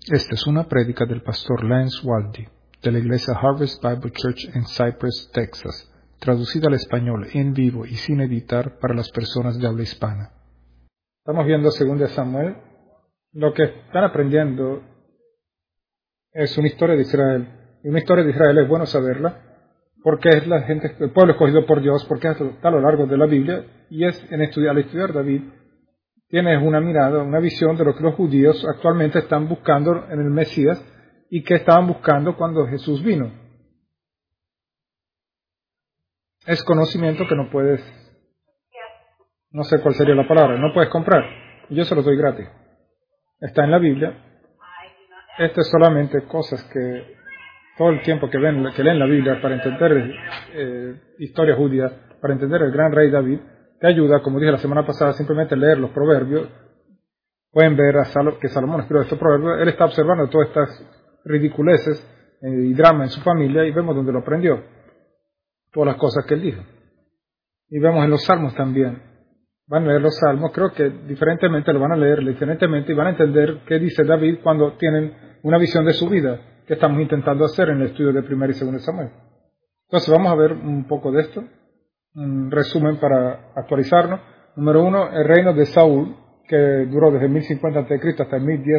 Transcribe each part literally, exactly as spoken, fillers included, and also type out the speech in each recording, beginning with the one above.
Esta es una prédica del pastor Lance Waldy, de la iglesia Harvest Bible Church en Cypress, Texas, traducida al español en vivo y sin editar para las personas de habla hispana. Estamos viendo segundo Samuel. Lo que están aprendiendo es una historia de Israel. Y una historia de Israel es bueno saberla, porque es la gente, el pueblo escogido por Dios, porque está a lo largo de la Biblia, y es en estudiar, al estudiar David, tienes una mirada, una visión de lo que los judíos actualmente están buscando en el Mesías y que estaban buscando cuando Jesús vino. Es conocimiento que no puedes, no sé cuál sería la palabra, no puedes comprar. Yo se lo doy gratis. Está en la Biblia. Esto es solamente cosas que todo el tiempo que, ven, que leen la Biblia para entender eh, historia judía, para entender el gran rey David, te ayuda, como dije la semana pasada, simplemente leer los proverbios. Pueden ver a Sal- que Salomón escribió estos proverbios. Él está observando todas estas ridiculeces eh, y drama en su familia, y vemos dónde lo aprendió, todas las cosas que él dijo. Y vemos en los salmos también. Van a leer los salmos, creo que diferentemente lo van a leer, diferentemente, y van a entender qué dice David cuando tienen una visión de su vida, que estamos intentando hacer en el estudio de primero y segundo Samuel. Entonces vamos a ver un poco de esto, un resumen para actualizarnos. Número uno, el reino de Saúl, que duró desde mil cincuenta antes de Cristo hasta el mil diez,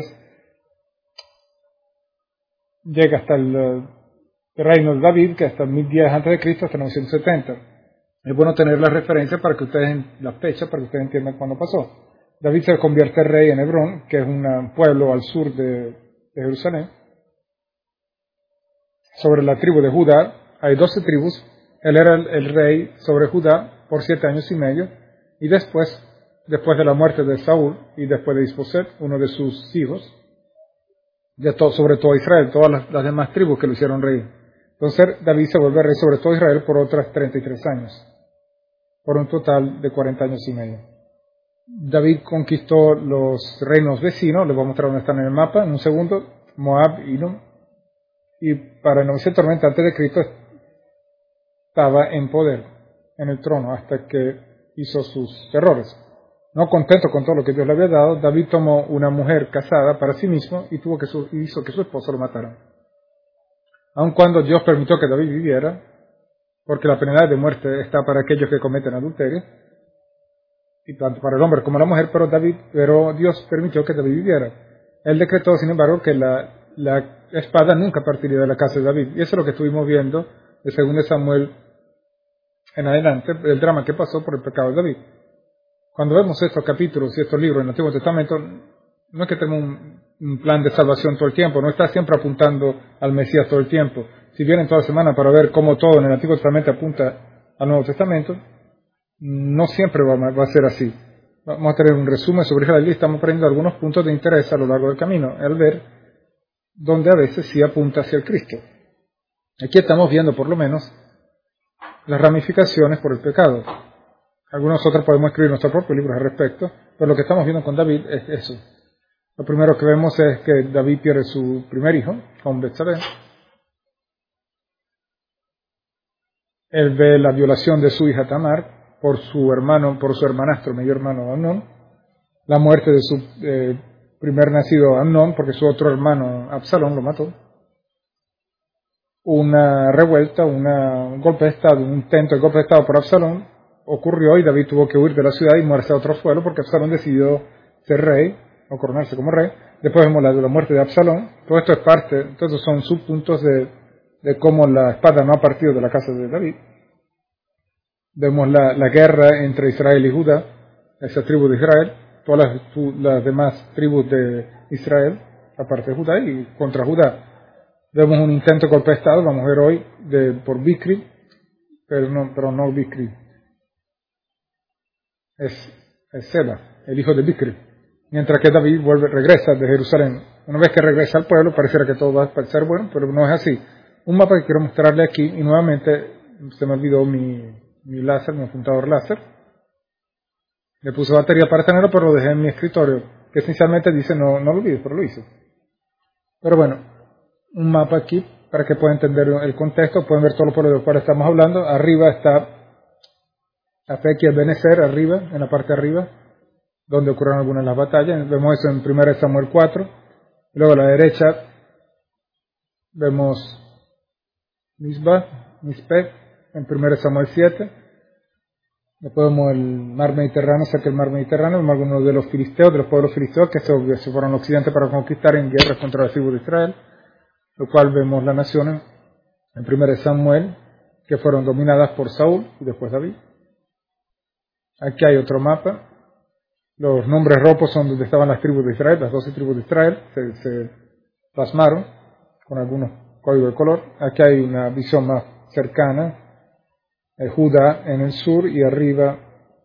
llega hasta el, uh, el reino de David, que hasta el mil diez antes de Cristo, hasta novecientos setenta. Es bueno tener la referencia para que ustedes, la fecha, para que ustedes entiendan cuándo pasó. David se convierte en rey en Hebrón, que es un pueblo al sur de, de Jerusalén. Sobre la tribu de Judá, hay doce tribus. Él era el, el rey sobre Judá por siete años y medio, y después, después de la muerte de Saúl y después de Isboset, uno de sus hijos, de todo, sobre todo Israel, todas las, las demás tribus que lo hicieron rey. Entonces David se vuelve rey sobre todo Israel por otras treinta y tres años, por un total de cuarenta años y medio. David conquistó los reinos vecinos, les voy a mostrar dónde están en el mapa en un segundo, Moab y Edom, y para el novecientos noventa antes de Cristo estaba en poder, en el trono, hasta que hizo sus errores. No contento con todo lo que Dios le había dado, David tomó una mujer casada para sí mismo y tuvo que su, hizo que su esposo lo matara. Aun cuando Dios permitió que David viviera, porque la pena de muerte está para aquellos que cometen adulterio, y tanto para el hombre como la mujer, pero David, pero Dios permitió que David viviera. Él decretó, sin embargo, que la, la espada nunca partiría de la casa de David. Y eso es lo que estuvimos viendo de segundo Samuel en adelante, el drama que pasó por el pecado de David. Cuando vemos estos capítulos y estos libros en el Antiguo Testamento, no es que tenga un, un plan de salvación todo el tiempo, no está siempre apuntando al Mesías todo el tiempo. Si vienen toda la semana para ver cómo todo en el Antiguo Testamento apunta al Nuevo Testamento, no siempre va, va a ser así. Vamos a tener un resumen sobre Israel y estamos aprendiendo algunos puntos de interés a lo largo del camino, al ver donde a veces sí apunta hacia el Cristo. Aquí estamos viendo por lo menos las ramificaciones por el pecado. Algunos otros podemos escribir nuestros propios libros al respecto, pero lo que estamos viendo con David es eso. Lo primero que vemos es que David pierde su primer hijo, con Betsabé. Él ve la violación de su hija Tamar por su hermano, por su hermanastro, medio hermano Amnón. La muerte de su eh, primer nacido Amnón, porque su otro hermano Absalón lo mató. Una revuelta, una, un golpe de estado, un intento de golpe de estado por Absalón ocurrió y David tuvo que huir de la ciudad y mudarse a otro pueblo porque Absalón decidió ser rey o coronarse como rey. Después vemos la, la muerte de Absalón. Todo esto es parte, todos son subpuntos de, de cómo la espada no ha partido de la casa de David. Vemos la, la guerra entre Israel y Judá, esa tribu de Israel, todas las, las demás tribus de Israel, aparte de Judá y contra Judá. Vemos un intento de golpe de estado, vamos a ver hoy, de, por Bicri, pero no, pero no Bicri. Es, es Seba, el hijo de Bicri. Mientras que David vuelve, regresa de Jerusalén. Una vez que regresa al pueblo, pareciera que todo va a parecer bueno, pero no es así. Un mapa que quiero mostrarle aquí, y nuevamente se me olvidó mi, mi láser, mi apuntador láser. Le puse batería para tenerlo, pero lo dejé en mi escritorio, que esencialmente dice no, no lo olvides, pero lo hice. Pero bueno, un mapa aquí para que puedan entender el contexto, pueden ver todo lo por lo cual estamos hablando. Arriba está Afec y Ebenezer, arriba, en la parte de arriba, donde ocurrieron algunas de las batallas. Vemos eso en primero Samuel cuatro. Luego a la derecha vemos Misba, Mispeh, en primero Samuel siete. Después vemos el mar Mediterráneo, cerca del mar Mediterráneo, vemos algunos de los filisteos, de los pueblos filisteos que se, se fueron al occidente para conquistar en guerras contra la tribu de Israel, lo cual vemos las naciones en primero Samuel, que fueron dominadas por Saúl y después David. Aquí hay otro mapa. Los nombres rojos son donde estaban las tribus de Israel, las doce tribus de Israel, se, se plasmaron con algunos códigos de color. Aquí hay una visión más cercana, el Judá en el sur y arriba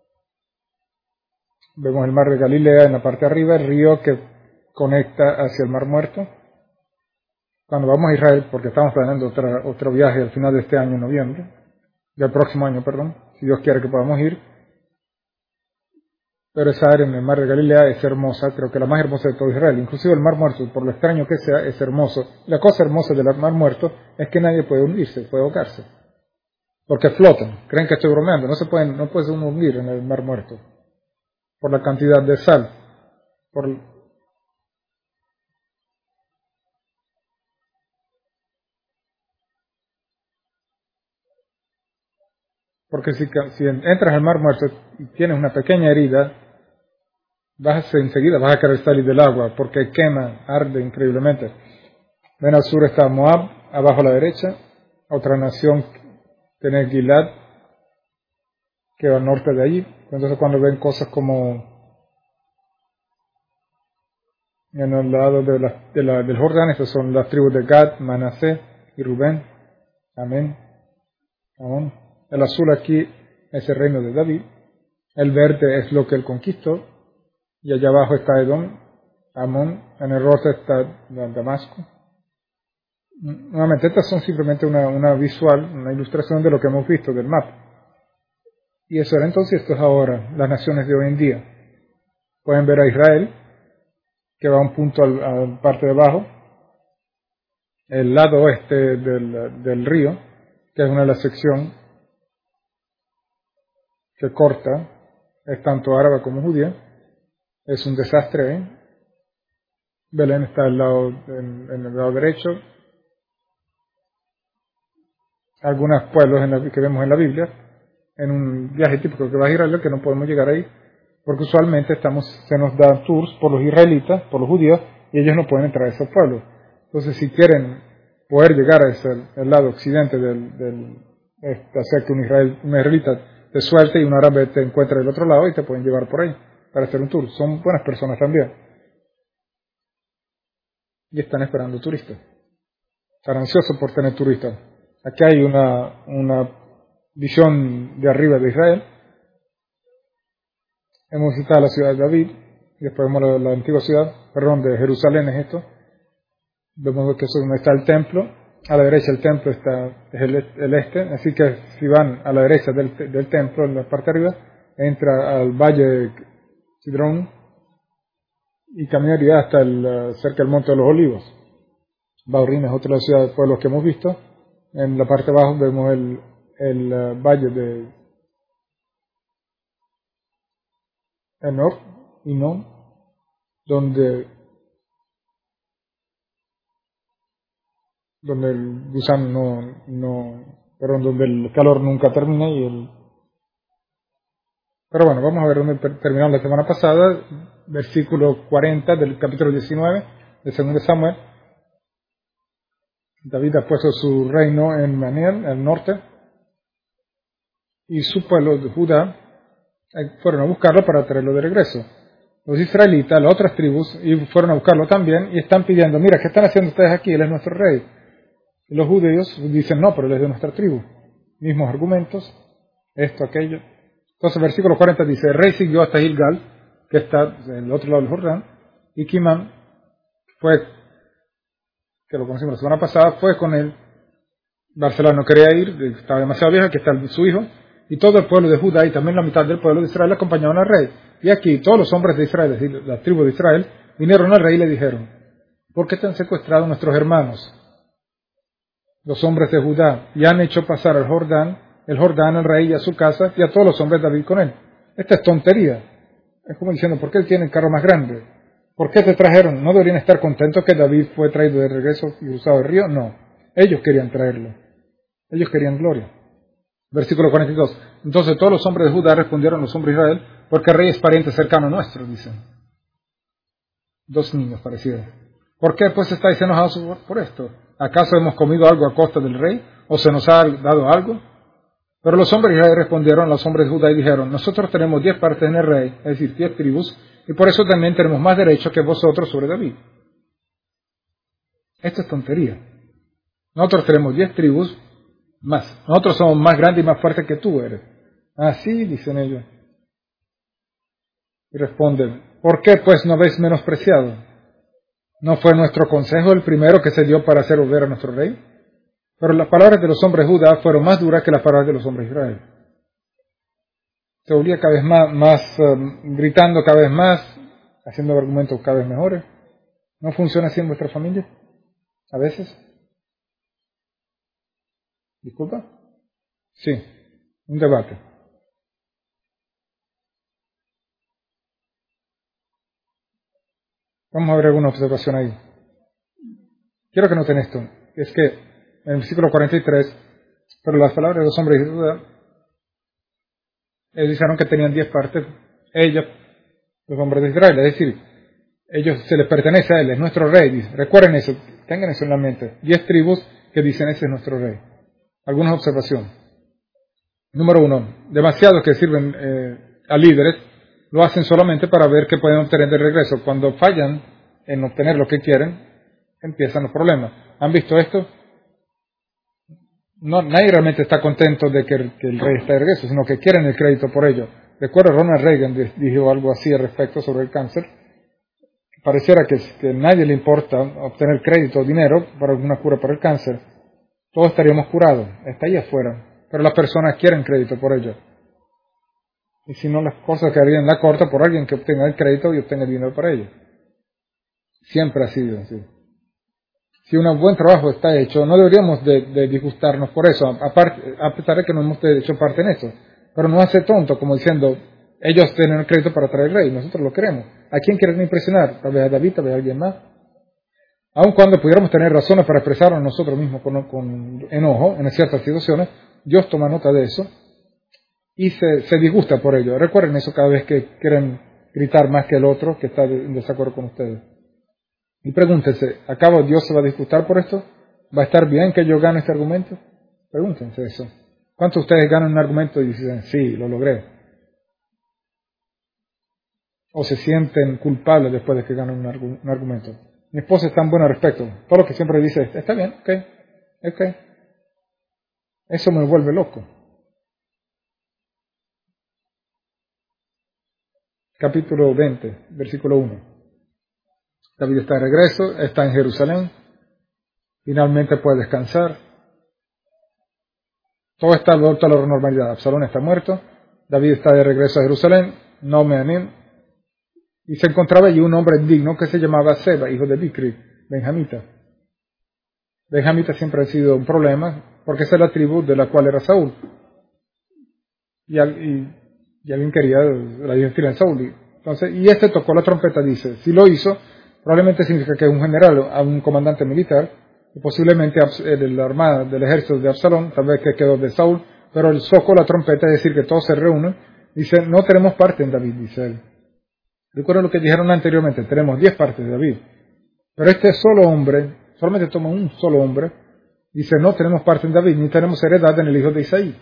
vemos el mar de Galilea en la parte de arriba, el río que conecta hacia el mar Muerto. Cuando vamos a Israel, porque estamos planeando otra, otro viaje al final de este año, en noviembre, del próximo año, perdón, si Dios quiere que podamos ir. Pero esa área en el mar de Galilea es hermosa, creo que la más hermosa de todo Israel. Inclusive el mar Muerto, por lo extraño que sea, es hermoso. La cosa hermosa del mar Muerto es que nadie puede hundirse, puede ahogarse. Porque flotan. Creen que estoy bromeando. No se pueden, no puede uno hundir en el mar Muerto. Por la cantidad de sal. Por Porque si, si entras al mar Muerto y tienes una pequeña herida, vas a, enseguida vas a querer salir del agua, porque quema, arde increíblemente. Ven al sur está Moab, abajo a la derecha, otra nación, tiene Gilad, que va al norte de allí. Entonces cuando ven cosas como en el lado de la, de la, del Jordán, estas son las tribus de Gad, Manasé y Rubén. Amén. Amén. El azul aquí es el reino de David, el verde es lo que él conquistó, y allá abajo está Edom, Amón, en el rosa está Damasco. Nuevamente, estas son simplemente una, una visual, una ilustración de lo que hemos visto del mapa. Y eso era entonces, esto es ahora, las naciones de hoy en día. Pueden ver a Israel, que va a un punto a la parte de abajo, el lado oeste del, del río, que es una de las secciones que corta, es tanto árabe como judía. Es un desastre, ¿eh? Belén está al lado, en, en el lado derecho. Algunos pueblos en la, que vemos en la Biblia, en un viaje típico que va a Israel, que no podemos llegar ahí, porque usualmente estamos, se nos da tours por los israelitas, por los judíos, y ellos no pueden entrar a esos pueblos. Entonces, si quieren poder llegar a ese el lado occidente del, del hacer que un, israel, un israelita te suelte y un árabe te encuentre del otro lado y te pueden llevar por ahí para hacer un tour. Son buenas personas también. Y están esperando turistas. Están ansiosos por tener turistas. Aquí hay una, una visión de arriba de Israel. Hemos visitado la ciudad de David, y después vemos la, la antigua ciudad, perdón, de Jerusalén es esto. Vemos que eso es donde está el templo. A la derecha el templo está, es el, el este, así que si van a la derecha del, del templo, en la parte de arriba, entra al valle de Kidrón y caminaría hasta el, cerca del Monte de los Olivos. Baurín es otra de las ciudades, pueblos que hemos visto. En la parte de abajo vemos el, el uh, valle de Enoch y Non, donde, donde el gusano no, no, perdón, donde el calor nunca termina y el... Pero bueno, vamos a ver dónde terminamos la semana pasada, versículo cuarenta del capítulo diecinueve de segundo de Samuel. David ha puesto su reino en Maniel, al norte, y su pueblo de Judá fueron a buscarlo para traerlo de regreso. Los israelitas, las otras tribus, y fueron a buscarlo también y están pidiendo, mira, ¿qué están haciendo ustedes aquí? Él es nuestro rey. Y los judíos dicen, no, pero él es de nuestra tribu. Mismos argumentos, esto, aquello. Entonces, versículo cuarenta dice, el rey siguió hasta Gilgal, que está en el otro lado del Jordán, y Kimán fue, que lo conocimos la semana pasada, fue con él. Barcelona no quería ir, estaba demasiado viejo, que está su hijo, y todo el pueblo de Judá y también la mitad del pueblo de Israel acompañaban al rey. Y aquí todos los hombres de Israel, es decir, la tribu de Israel, vinieron al rey y le dijeron, ¿por qué te han secuestrado nuestros hermanos, los hombres de Judá, y han hecho pasar al Jordán, el Jordán al rey y a su casa, y a todos los hombres de David con él? Esta es tontería. Es como diciendo, ¿por qué él tiene el carro más grande? ¿Por qué te trajeron? ¿No deberían estar contentos que David fue traído de regreso y cruzado el río? No. Ellos querían traerlo. Ellos querían gloria. Versículo cuarenta y dos. Entonces todos los hombres de Judá respondieron a los hombres de Israel, porque el rey es pariente cercano nuestro, dicen. Dos niños parecieron. ¿Por qué pues estáis enojados por esto? ¿Acaso hemos comido algo a costa del rey? ¿O se nos ha dado algo? Pero los hombres de Israel respondieron a los hombres de Judá y dijeron, nosotros tenemos diez partes en el rey, es decir, diez tribus, y por eso también tenemos más derecho que vosotros sobre David. Esto es tontería. Nosotros tenemos diez tribus más. Nosotros somos más grandes y más fuertes que tú eres. Así dicen ellos. Y responden, ¿por qué pues no habéis menospreciado? ¿No fue nuestro consejo el primero que se dio para hacer volver a nuestro rey? Pero las palabras de los hombres de Judá fueron más duras que las palabras de los hombres de Israel. Se volvía cada vez más, más um, gritando cada vez más, haciendo argumentos cada vez mejores. ¿No funciona así en vuestra familia? ¿A veces? ¿Disculpa? Sí, un debate. Vamos a ver alguna observación ahí. Quiero que noten esto. Es que en el versículo cuarenta y tres, pero las palabras de los hombres de Judá, ellos dijeron que tenían diez partes, ellos, los hombres de Israel, es decir, ellos se les pertenece a él, es nuestro rey. Recuerden eso, tengan eso en la mente. Diez tribus que dicen ese es nuestro rey. Algunas observaciones. Número uno, demasiados que sirven eh, a líderes lo hacen solamente para ver qué pueden obtener de regreso. Cuando fallan en obtener lo que quieren, empiezan los problemas. ¿Han visto esto? No, nadie realmente está contento de que el, que el rey esté de regreso, sino que quieren el crédito por ello. Recuerdo Ronald Reagan dijo algo así al respecto sobre el cáncer. Pareciera que, que a nadie le importa obtener crédito o dinero para alguna cura para el cáncer. Todos estaríamos curados. Está ahí afuera. Pero las personas quieren crédito por ello. Y si no, las cosas quedarían en la corta por alguien que obtenga el crédito y obtenga el dinero para ello. Siempre ha sido así. Si un buen trabajo está hecho, no deberíamos de, de disgustarnos por eso, aparte, a pesar de que no hemos hecho parte en eso. Pero no hace tonto, como diciendo, ellos tienen el crédito para traer el rey, nosotros lo queremos. ¿A quién quieren impresionar? Tal vez a David, tal vez a alguien más. Aun cuando pudiéramos tener razones para expresarnos nosotros mismos con, con enojo en ciertas situaciones, Dios toma nota de eso y se, se disgusta por ello. Recuerden eso cada vez que quieren gritar más que el otro que está en desacuerdo con ustedes. Y pregúntense, ¿acabo Dios se va a disgustar por esto? ¿Va a estar bien que yo gane este argumento? Pregúntense eso. ¿Cuántos de ustedes ganan un argumento y dicen, sí, lo logré? ¿O se sienten culpables después de que ganan un, argu- un argumento? Mi esposa es tan buena al respecto. Todo lo que siempre dice, está bien, ok, ok. Eso me vuelve loco. Capítulo veinte, versículo uno. David está de regreso, está en Jerusalén, finalmente puede descansar. Todo está vuelto a la normalidad. Absalón está muerto, David está de regreso a Jerusalén, no me anin, y se encontraba allí un hombre digno que se llamaba Seba, hijo de Bicri, benjamita. Benjamita siempre ha sido un problema, porque esa es la tribu de la cual era Saúl. Y, y, y alguien quería la identidad de Saúl. Y, entonces, y este tocó la trompeta, dice, si lo hizo, probablemente significa que es un general, un comandante militar, y posiblemente de la armada del ejército de Absalón, tal vez que quedó de Saúl, pero él tocó la trompeta, es decir, que todos se reúnen, dice, no tenemos parte en David, dice él. Recuerden lo que dijeron anteriormente, tenemos diez partes de David, pero este solo hombre, solamente toma un solo hombre, dice, no tenemos parte en David, ni tenemos heredad en el hijo de Isaí.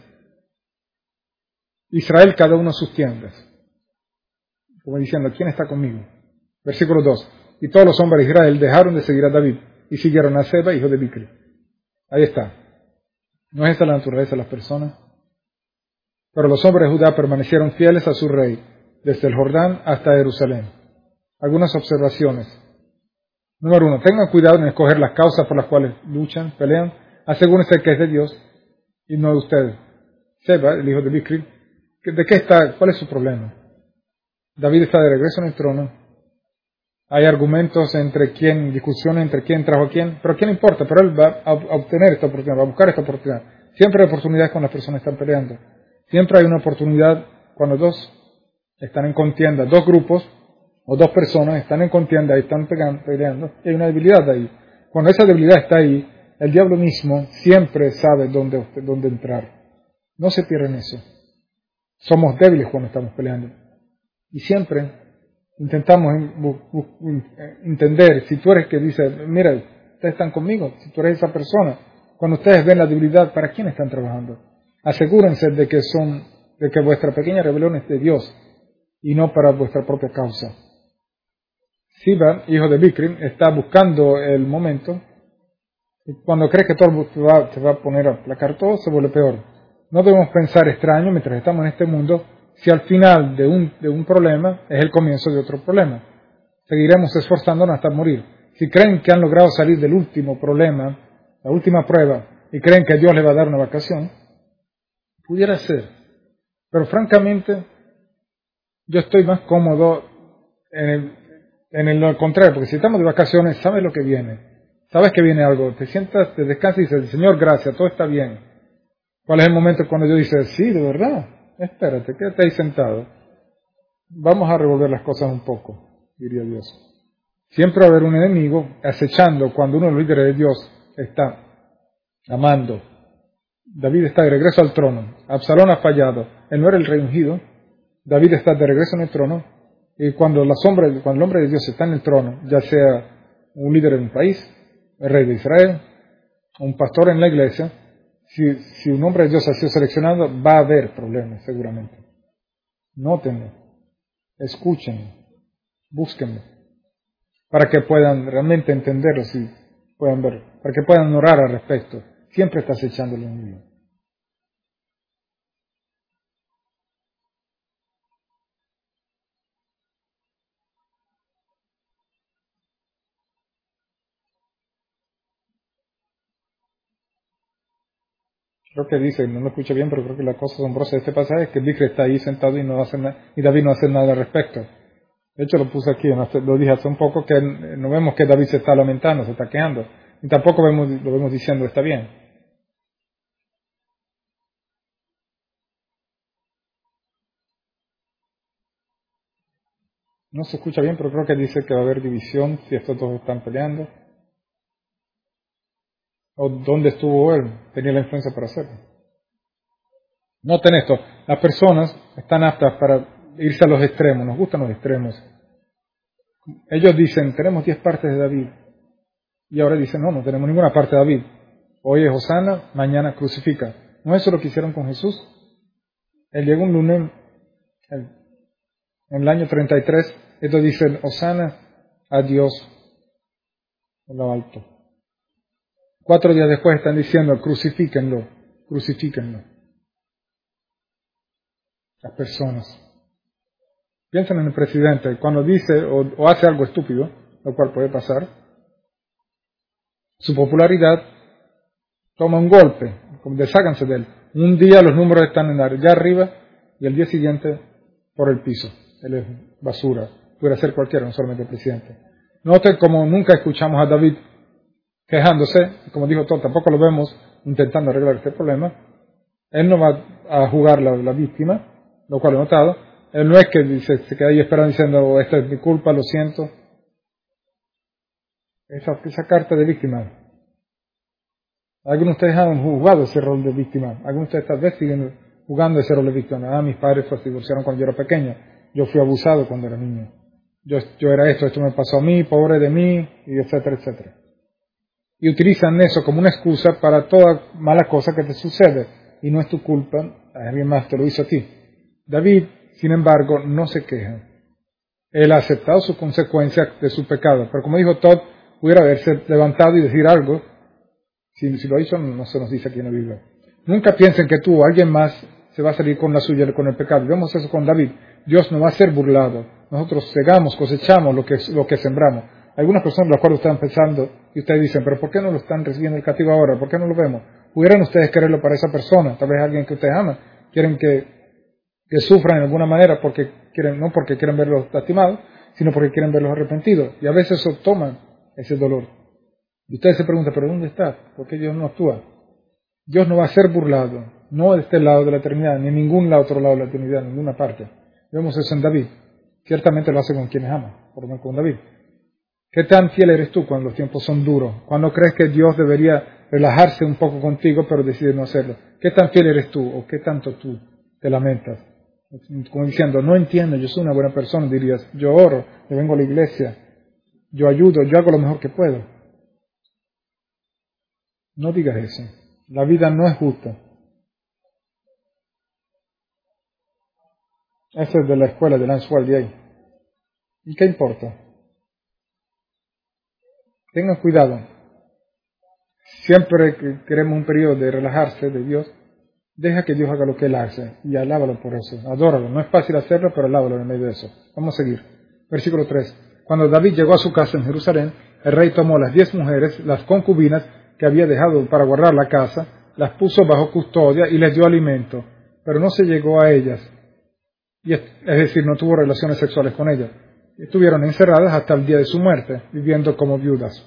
Israel cada uno sus tiendas, como diciendo, ¿quién está conmigo? Versículo dos. Y todos los hombres de Israel dejaron de seguir a David y siguieron a Seba, hijo de Bicri. Ahí está. ¿No es esa la naturaleza de las personas? Pero los hombres de Judá permanecieron fieles a su rey, desde el Jordán hasta Jerusalén. Algunas observaciones. Número uno, tengan cuidado en escoger las causas por las cuales luchan, pelean. Asegúrense que es de Dios y no de ustedes. Seba, el hijo de Bicri, ¿de qué está? ¿Cuál es su problema? David está de regreso en el trono. Hay argumentos entre quién, discusiones entre quién trajo a quién, pero ¿quién importa? Pero él va a obtener esta oportunidad, va a buscar esta oportunidad. Siempre hay oportunidades cuando las personas están peleando. Siempre hay una oportunidad cuando dos están en contienda, dos grupos, o dos personas están en contienda y están pegando, peleando, y hay una debilidad ahí. Cuando esa debilidad está ahí, el diablo mismo siempre sabe dónde, dónde entrar. No se pierdan eso. Somos débiles cuando estamos peleando. Y siempre intentamos entender, si tú eres que dice, mira, ustedes están conmigo, si tú eres esa persona, cuando ustedes ven la debilidad, ¿para quién están trabajando? Asegúrense de que son, de que vuestra pequeña rebelión es de Dios y no para vuestra propia causa. Siba, hijo de Bikrim, está buscando el momento y cuando cree que todo te va, te va a poner a aplacar todo, se vuelve peor. No debemos pensar extraño mientras estamos en este mundo si al final de un, de un problema es el comienzo de otro problema. Seguiremos esforzándonos hasta morir. Si creen que han logrado salir del último problema, la última prueba, y creen que Dios les va a dar una vacación, pudiera ser. Pero francamente, yo estoy más cómodo en el, en el contrario, porque si estamos de vacaciones, sabes lo que viene. Sabes que viene algo. Te sientas, te descansas y dices, Señor, gracias, todo está bien. ¿Cuál es el momento cuando Dios dice, sí, de verdad? Espérate, quédate ahí sentado. Vamos a revolver las cosas un poco, diría Dios. Siempre va a haber un enemigo acechando cuando uno de los líderes de Dios está amando. David está de regreso al trono. Absalón ha fallado. Él no era el rey ungido. David está de regreso en el trono. Y cuando, la sombra, cuando el hombre de Dios está en el trono, ya sea un líder en un país, el rey de Israel, un pastor en la iglesia, si, si un hombre de Dios ha sido seleccionado, va a haber problemas seguramente. Nótenlo, escúchenlo, búsquenlo, para que puedan realmente entenderlo, si puedan ver, para que puedan orar al respecto. Siempre estás echando el enemigo. Creo que dice, no lo escucho bien, pero creo que la cosa asombrosa de este pasaje es que Bikri está ahí sentado y no hace nada, y David no hace nada al respecto. De hecho, lo puse aquí, lo dije hace un poco, que no vemos que David se está lamentando, se está quejando, y tampoco vemos, lo vemos diciendo, está bien. No se escucha bien, pero creo que dice que va a haber división si estos dos están peleando. ¿O dónde estuvo él? Tenía la influencia para hacerlo. Noten esto, las personas están aptas para irse a los extremos, nos gustan los extremos. Ellos dicen, tenemos diez partes de David. Y ahora dicen, no, no tenemos ninguna parte de David. Hoy es Hosana, mañana crucifica. ¿No eso lo que hicieron con Jesús? Él llegó un lunes, el, en el año treinta y tres, estos dicen, Hosana a Dios en lo alto. Cuatro días después están diciendo, crucifíquenlo, crucifíquenlo. Las personas. Piensen en el presidente, cuando dice o, o hace algo estúpido, lo cual puede pasar, su popularidad toma un golpe, desháganse de él. Un día los números están en allá arriba y el día siguiente por el piso. Él es basura, pudiera ser cualquiera, no solamente el presidente. Noten como nunca escuchamos a David quejándose, como dijo Todd, tampoco lo vemos intentando arreglar este problema. Él no va a jugar la, la víctima, lo cual he notado. Él no es que dice, se queda ahí esperando diciendo, oh, esta es mi culpa, lo siento. Esa, esa carta de víctima. Algunos de ustedes han jugado ese rol de víctima. Algunos de ustedes tal vez siguen jugando ese rol de víctima. Ah, mis padres se divorciaron cuando yo era pequeño. Yo fui abusado cuando era niño. Yo, yo era esto, esto me pasó a mí, pobre de mí, y etcétera, etcétera. Y utilizan eso como una excusa para toda mala cosa que te sucede. Y no es tu culpa, alguien más te lo hizo a ti. David, sin embargo, no se queja. Él ha aceptado sus consecuencias de su pecado. Pero como dijo Todd, pudiera haberse levantado y decir algo. Si, si lo hizo, no se nos dice aquí en la Biblia. Nunca piensen que tú o alguien más se va a salir con la suya, con el pecado. Vemos eso con David. Dios no va a ser burlado. Nosotros segamos, cosechamos lo que, lo que sembramos. Algunas personas, las cuales están pensando, y ustedes dicen, pero ¿por qué no lo están recibiendo el castigo ahora? ¿Por qué no lo vemos? ¿Pudieran ustedes quererlo para esa persona? Tal vez alguien que ustedes aman. Quieren que, que sufran de alguna manera, porque quieren, no porque quieren verlos lastimados, sino porque quieren verlos arrepentidos. Y a veces eso toman ese dolor. Y ustedes se preguntan, ¿pero dónde está? ¿Por qué Dios no actúa? Dios no va a ser burlado, no de este lado de la eternidad, ni en ningún lado, otro lado de la eternidad, en ninguna parte. Vemos eso en David. Ciertamente lo hace con quienes ama, por lo menos con David. ¿Qué tan fiel eres tú cuando los tiempos son duros? Cuando crees que Dios debería relajarse un poco contigo, pero decide no hacerlo. ¿Qué tan fiel eres tú o qué tanto tú te lamentas? Como diciendo, no entiendo, yo soy una buena persona, dirías, yo oro, yo vengo a la iglesia, yo ayudo, yo hago lo mejor que puedo. No digas eso. La vida no es justa. Eso es de la escuela de Lance Wall de ahí. ¿Y qué importa? Tengan cuidado. Siempre que queremos un periodo de relajarse de Dios, deja que Dios haga lo que Él hace y alábalo por eso. Adóralo. No es fácil hacerlo, pero alábalo en medio de eso. Vamos a seguir. Versículo tres. Cuando David llegó a su casa en Jerusalén, el rey tomó las diez mujeres, las concubinas que había dejado para guardar la casa, las puso bajo custodia y les dio alimento, pero no se llegó a ellas. Y es, es decir, no tuvo relaciones sexuales con ellas. Estuvieron encerradas hasta el día de su muerte, viviendo como viudas.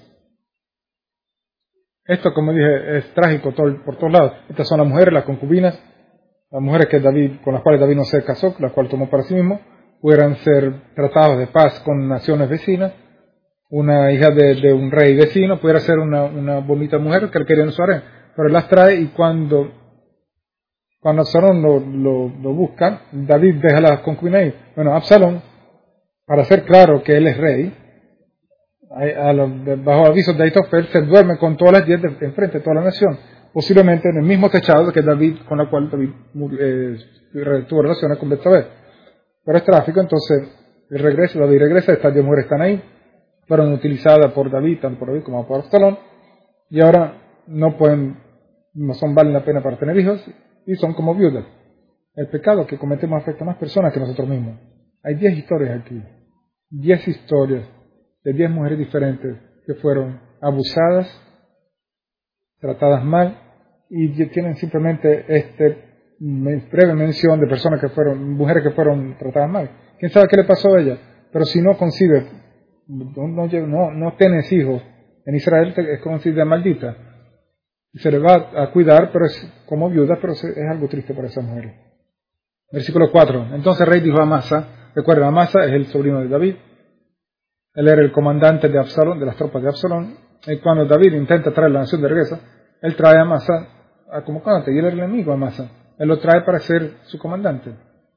Esto, como dije, es trágico todo, por todos lados. Estas son las mujeres, las concubinas, las mujeres que David, con las cuales David no se casó, las cuales tomó para sí mismo, pudieran ser tratados de paz con naciones vecinas. Una hija de, de un rey vecino pudiera ser una, una bonita mujer que él quería en su harén, pero él las trae y cuando, cuando Absalón lo, lo, lo busca, David deja las concubinas ahí. Bueno, Absalón, para ser claro que él es rey, a, a lo, de, bajo aviso de Ahitofel, se duerme con todas las diez de, de enfrente de toda la nación, posiblemente en el mismo techado que David, con la cual David murió, eh, tuvo relaciones con Betsabé. Pero es tráfico, entonces él regresa, David regresa, estas diez mujeres están ahí, fueron utilizadas por David, tanto por David como por Absalón, y ahora no pueden, no son valen la pena para tener hijos, y son como viudas. El pecado que cometemos afecta a más personas que nosotros mismos. Hay diez historias aquí, diez historias de diez mujeres diferentes que fueron abusadas, tratadas mal, y tienen simplemente este breve mención de personas que fueron, mujeres que fueron tratadas mal. ¿Quién sabe qué le pasó a ellas? Pero si no concibe, no, no, no, no tienes hijos en Israel, es considerada maldita. Se le va a cuidar, pero es como viuda, pero es algo triste para esa mujer. Versículo cuatro. Entonces el rey dijo a Amasa, recuerden, Amasa es el sobrino de David, él era el comandante de Absalón, de las tropas de Absalón, y cuando David intenta traer la nación de regreso, él trae a Amasa como comandante, y él era el enemigo a Amasa, él lo trae para ser su comandante.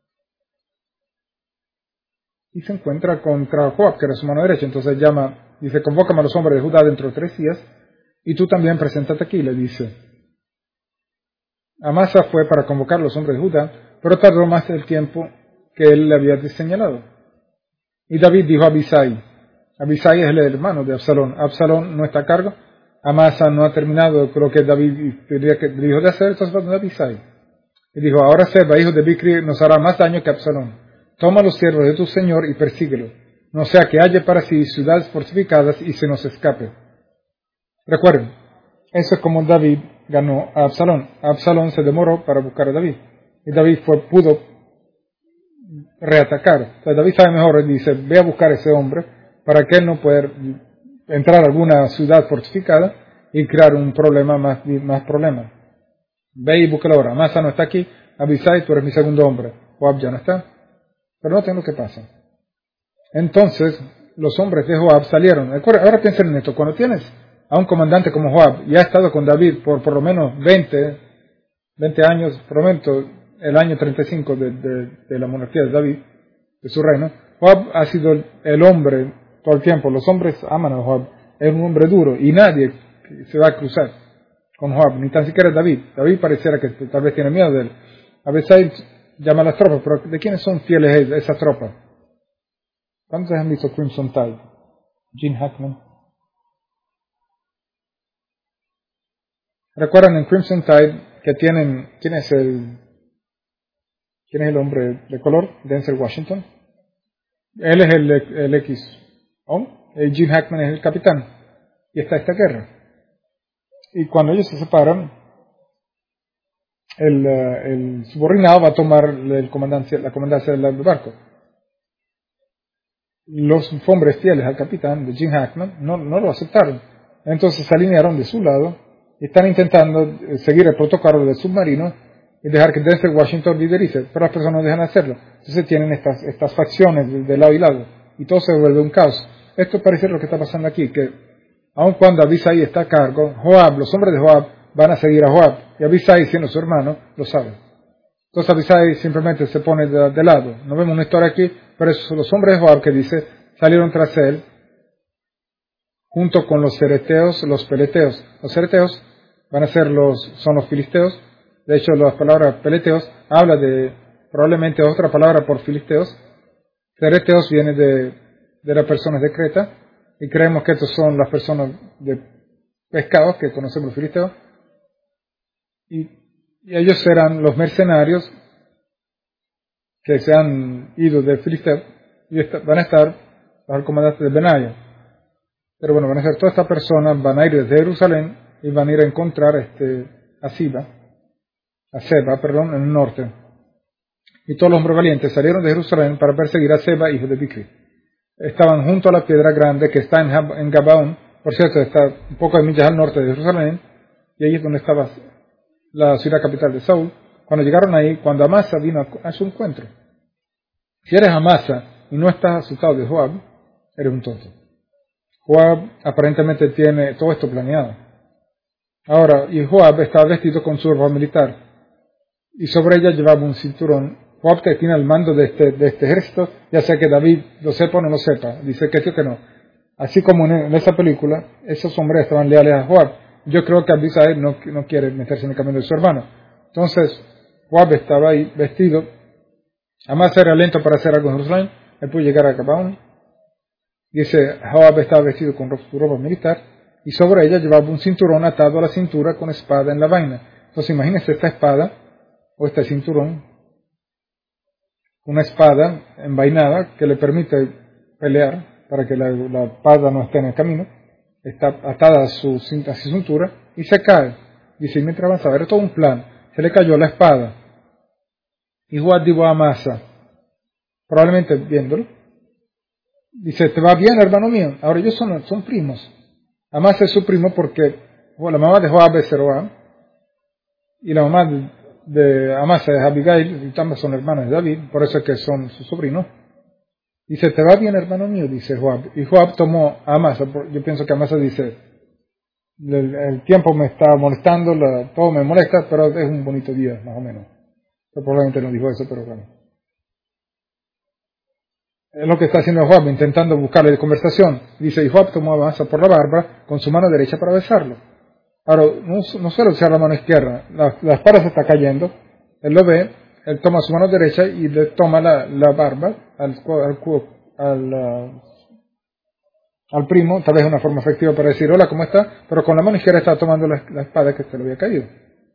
Y se encuentra contra Joab, que era su mano derecha, entonces llama, dice, convócame a los hombres de Judá dentro de tres días, y tú también preséntate aquí, le dice. Amasa fue para convocar a los hombres de Judá, pero tardó más del tiempo que él le había señalado. Y David dijo a Abisai, Abisai es el hermano de Absalón, Absalón no está a cargo, Amasa no ha terminado lo que David diría que dijo de hacer, entonces va a Abisai. Y dijo, ahora Seba, hijo de Bicri, nos hará más daño que Absalón. Toma los siervos de tu señor y persíguelo, no sea que haya para sí ciudades fortificadas y se nos escape. Recuerden, eso es como David ganó a Absalón. Absalón se demoró para buscar a David. Y David fue, pudo reatacar. Entonces David sabe mejor y dice, ve a buscar a ese hombre para que él no pueda entrar a alguna ciudad fortificada y crear un problema más, más problema. Ve y búscalo ahora. Amasa no está aquí. Abisai, tú eres mi segundo hombre. Joab ya no está. Pero noten lo que pasa. Entonces, los hombres de Joab salieron. Ahora piensen en esto. Cuando tienes a un comandante como Joab y ha estado con David por por lo menos veinte, veinte años, por lo menos el año treinta y cinco de, de, de la monarquía de David, de su reino, Joab ha sido el, el hombre todo el tiempo. Los hombres aman a Joab. Es un hombre duro y nadie se va a cruzar con Joab, ni tan siquiera David. David pareciera que tal vez tiene miedo de él. A veces llama a las tropas, pero ¿de quiénes son fieles esas tropas? ¿Cuántos han visto Crimson Tide? Gene Hackman. ¿Recuerdan en Crimson Tide que tienen, quién es el, quién es el hombre de color? Denzel Washington. Él es el, el X. ¿Oh? El Gene Hackman es el capitán. Y está esta guerra. Y cuando ellos se separan, el, el subordinado va a tomar el comandancia, la comandancia del barco. Los hombres fieles al capitán de Gene Hackman no, no lo aceptaron. Entonces se alinearon de su lado y están intentando seguir el protocolo del submarino y dejar que Denzel Washington liderice, pero las personas no dejan de hacerlo. Entonces tienen estas, estas facciones de, de lado y lado, y todo se vuelve un caos. Esto parece lo que está pasando aquí, que aun cuando Abisai está a cargo, Joab, los hombres de Joab van a seguir a Joab, y Abisai, siendo su hermano, lo sabe. Entonces Abisai simplemente se pone de, de lado. No vemos una historia aquí, pero esos son los hombres de Joab que dice, salieron tras él, junto con los cereteos, los peleteos. Los cereteos van a ser los, son los filisteos. De hecho, las palabras peleteos habla de probablemente otra palabra por filisteos. Cereteos viene de, de las personas de Creta, y creemos que estos son las personas de pescados que conocemos los filisteos. Y, y ellos serán los mercenarios que se han ido de Filisteo y van a estar bajo el comandante de Benaya. Pero bueno, van a ser todas estas personas, van a ir desde Jerusalén y van a ir a encontrar este, a Siba, a Seba, perdón, en el norte. Y todos los hombres valientes salieron de Jerusalén para perseguir a Seba, hijo de Bicri. Estaban junto a la piedra grande que está en, Jab- en Gabaón, por cierto, está un poco de millas al norte de Jerusalén, y ahí es donde estaba la ciudad capital de Saúl. Cuando llegaron ahí, cuando Amasa vino a, a su encuentro. Si eres Amasa y no estás asustado de Joab, eres un tonto. Joab aparentemente tiene todo esto planeado. Ahora, y Joab estaba vestido con su ropa militar, y sobre ella llevaba un cinturón. Joab que tiene el mando de este, de este ejército, ya sea que David lo sepa o no lo sepa, dice que sí o que no. Así como en, en esa película, esos hombres estaban leales a Joab. Yo creo que Abisai no, no quiere meterse en el camino de su hermano. Entonces, Joab estaba ahí vestido. Amasa era lento para hacer algo en Jerusalén, él pudo llegar a Gabaón. Dice, Joab estaba vestido con su ropa militar, y sobre ella llevaba un cinturón atado a la cintura con espada en la vaina. Entonces imagínense esta espada, o este cinturón, una espada envainada que le permite pelear para que la, la espada no esté en el camino, está atada a su, a su cintura y se cae. Dice, y mientras avanzaba, era todo un plan, se le cayó la espada. Y Joab dijo a Amasa, probablemente viéndolo, dice, ¿te va bien, hermano mío? Ahora ellos son, son primos. Amasa es su primo porque bueno, la mamá de Joab es Zeroam, y la mamá de, de Amasa es Abigail, y ambas son hermanas de David, por eso es que son sus sobrinos. Dice, ¿te va bien, hermano mío? Dice Joab. Y Joab tomó a Amasa, yo pienso que Amasa dice, el, el tiempo me está molestando, la, todo me molesta, pero es un bonito día, más o menos. Pero probablemente no dijo eso, pero bueno. Es lo que está haciendo Joab, intentando buscarle conversación. Dice, y Joab tomó a Amasa por la barba con su mano derecha para besarlo. Ahora, no, no suele usar la mano izquierda, la, la espada se está cayendo, él lo ve, él toma su mano derecha y le toma la, la barba al, al, al, uh, al primo, tal vez una forma efectiva para decir, hola, ¿cómo está? Pero con la mano izquierda está tomando la, la espada que se le había caído.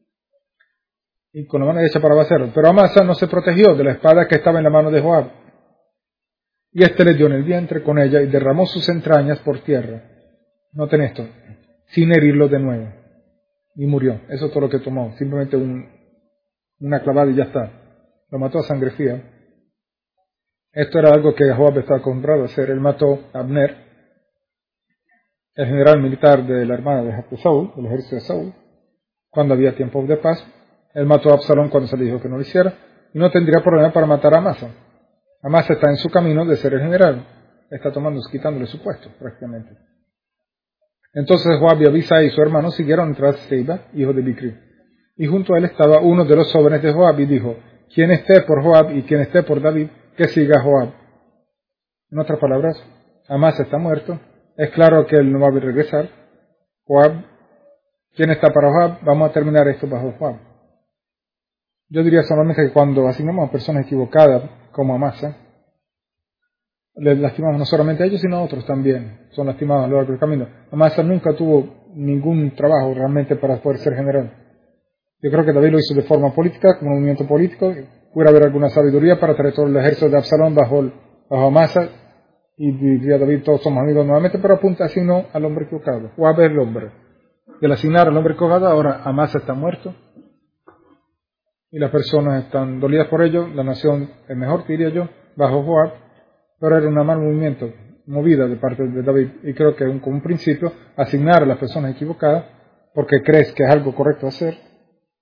Y con la mano derecha para besarlo. Pero Amasa no se protegió de la espada que estaba en la mano de Joab. Y este le dio en el vientre con ella y derramó sus entrañas por tierra. Noten esto, sin herirlo de nuevo. Y murió. Eso es todo lo que tomó. Simplemente un, una clavada y ya está. Lo mató a sangre fría. Esto era algo que Joab estaba acostumbrado a hacer. Él mató a Abner, el general militar de la hermana de Saúl, del ejército de Saúl, cuando había tiempos de paz. Él mató a Absalón cuando se le dijo que no lo hiciera. Y no tendría problema para matar a Amasa. Amasa está en su camino de ser el general. Está tomando, quitándole su puesto, prácticamente. Entonces Joab y Abisai y su hermano siguieron tras Seba, hijo de Bicri. Y junto a él estaba uno de los jóvenes de Joab y dijo, quien esté por Joab y quien esté por David, que siga a Joab. En otras palabras, Amasa está muerto. Es claro que él no va a regresar. Joab, quien está para Joab, vamos a terminar esto bajo Joab. Yo diría solamente que cuando asignamos a personas equivocadas como Amasa, les lastimamos no solamente a ellos, sino a otros también. Son lastimados a lo largo del camino. Amasa nunca tuvo ningún trabajo realmente para poder ser general. Yo creo que David lo hizo de forma política, como un movimiento político. Pudiera haber alguna sabiduría para traer todo el ejército de Absalón bajo, bajo Amasa. Y diría David, todos somos amigos nuevamente, pero apunta así no al hombre equivocado. O a ver el hombre. Y al asignar al hombre equivocado, ahora Amasa está muerto. Y las personas están dolidas por ello. La nación es mejor, diría yo, bajo Joab. Pero era un mal movimiento, movida de parte de David. Y creo que un, como un principio, asignar a las personas equivocadas, porque crees que es algo correcto hacer,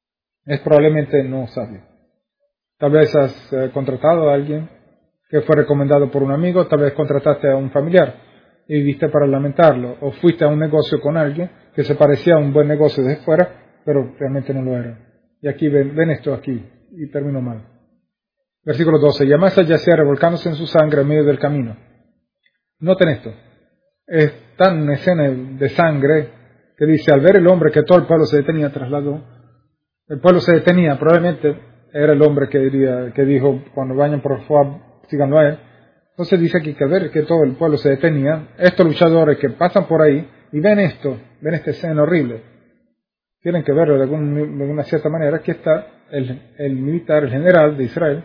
es probablemente no sabio. Tal vez has eh, contratado a alguien que fue recomendado por un amigo, tal vez contrataste a un familiar y viviste para lamentarlo, o fuiste a un negocio con alguien que se parecía a un buen negocio desde fuera, pero realmente no lo era. Y aquí ven, ven esto aquí, y termino mal. Versículo doce. Y Amasa yacía revolcándose en su sangre en medio del camino. Noten esto. Es tan una escena de sangre que dice, al ver el hombre que todo el pueblo se detenía, trasladó. El pueblo se detenía, probablemente era el hombre que, diría, que dijo, cuando vayan por Joab, síganlo a él. Entonces dice aquí que al ver que todo el pueblo se detenía, estos luchadores que pasan por ahí y ven esto, ven esta escena horrible, tienen que verlo de, algún, de alguna cierta manera. Aquí está el, el militar, el general de Israel,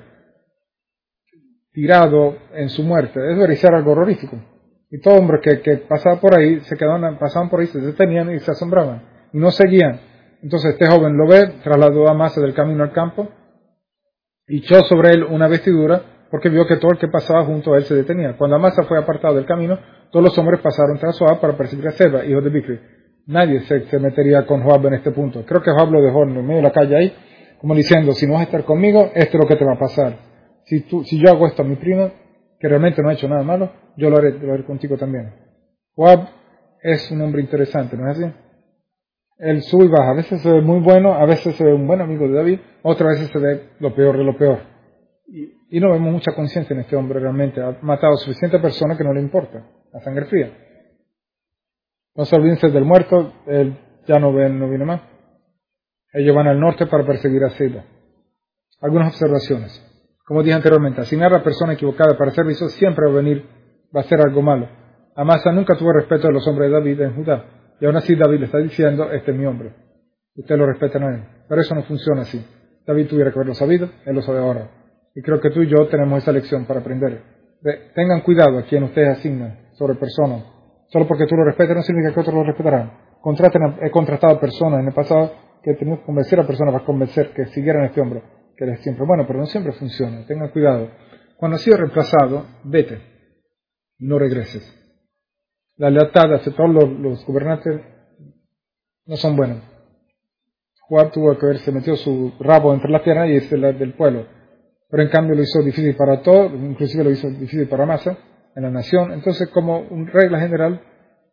tirado en su muerte. Eso debería ser algo horrorífico. Y todo hombre que, que pasaba por ahí, se quedaban, pasaban por ahí, se detenían y se asombraban. Y no seguían. Entonces este joven lo ve, trasladó a Amasa del camino al campo, y echó sobre él una vestidura, porque vio que todo el que pasaba junto a él se detenía. Cuando Amasa fue apartado del camino, todos los hombres pasaron tras Joab para perseguir a Seba, hijo de Bicri. Nadie se, se metería con Joab en este punto. Creo que Joab lo dejó en medio de la calle ahí, como diciendo, si no vas a estar conmigo, esto es lo que te va a pasar. Si, tú, si yo hago esto a mi primo, que realmente no ha hecho nada malo, yo lo haré, lo haré contigo también. Joab es un hombre interesante, ¿no es así? Él sube y baja. A veces se ve muy bueno, a veces se ve un buen amigo de David, otras veces se ve lo peor de lo peor. Y, y no vemos mucha conciencia en este hombre realmente. Ha matado a suficientes personas que no le importa, a sangre fría. No se olviden del muerto, él ya no, ven, no viene más. Ellos van al norte para perseguir a Seba. Algunas observaciones. Como dije anteriormente, asignar a la persona equivocada para servicio siempre va a venir, va a ser algo malo. Amasa nunca tuvo respeto de los hombres de David en Judá. Y aún así David le está diciendo, este es mi hombre. Ustedes lo respetan a él. Pero eso no funciona así. David tuviera que haberlo sabido, él lo sabe ahora. Y creo que tú y yo tenemos esa lección para aprender. De, tengan cuidado a quien ustedes asignan sobre personas. Solo porque tú lo respetas no significa que otros lo respetarán. Contraten a, he contratado a personas en el pasado que he tenido que convencer a personas para convencer que siguieran a este hombre. Que es siempre bueno, pero no siempre funciona. Tengan cuidado. Cuando has sido reemplazado, vete. No regreses. La lealtad hacia todos los, los gobernantes no son buenos. Joab tuvo que haberse metido su rabo entre la tierra y irse del pueblo. Pero en cambio lo hizo difícil para todos, inclusive lo hizo difícil para Amasa en la nación. Entonces, como una regla general,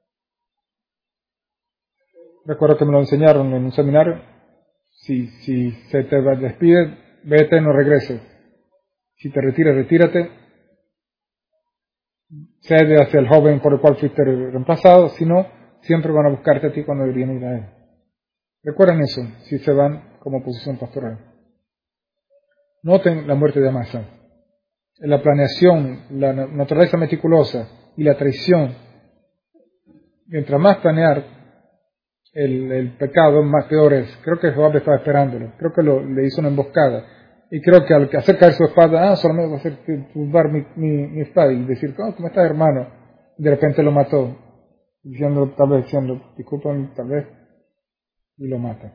recuerdo que me lo enseñaron en un seminario, si, si se te despide, vete, no regreses. Si te retiras, retírate. Cede hacia el joven por el cual fuiste reemplazado, si no, siempre van a buscarte a ti cuando deberían ir a él. Recuerden eso, si se van como posición pastoral. Noten la muerte de Amasa. La planeación, la naturaleza meticulosa y la traición. Mientras más planear el, el pecado, más peor es. Creo que Joab estaba esperándolo. Creo que lo, le hizo una emboscada. Y creo que al hacer caer su espada, ah, solamente va a hacer tumbar mi, mi, mi espada y decir, oh, ¿cómo estás, hermano? Y de repente lo mató, diciendo, tal vez, diciendo, disculpen, tal vez, y lo mata.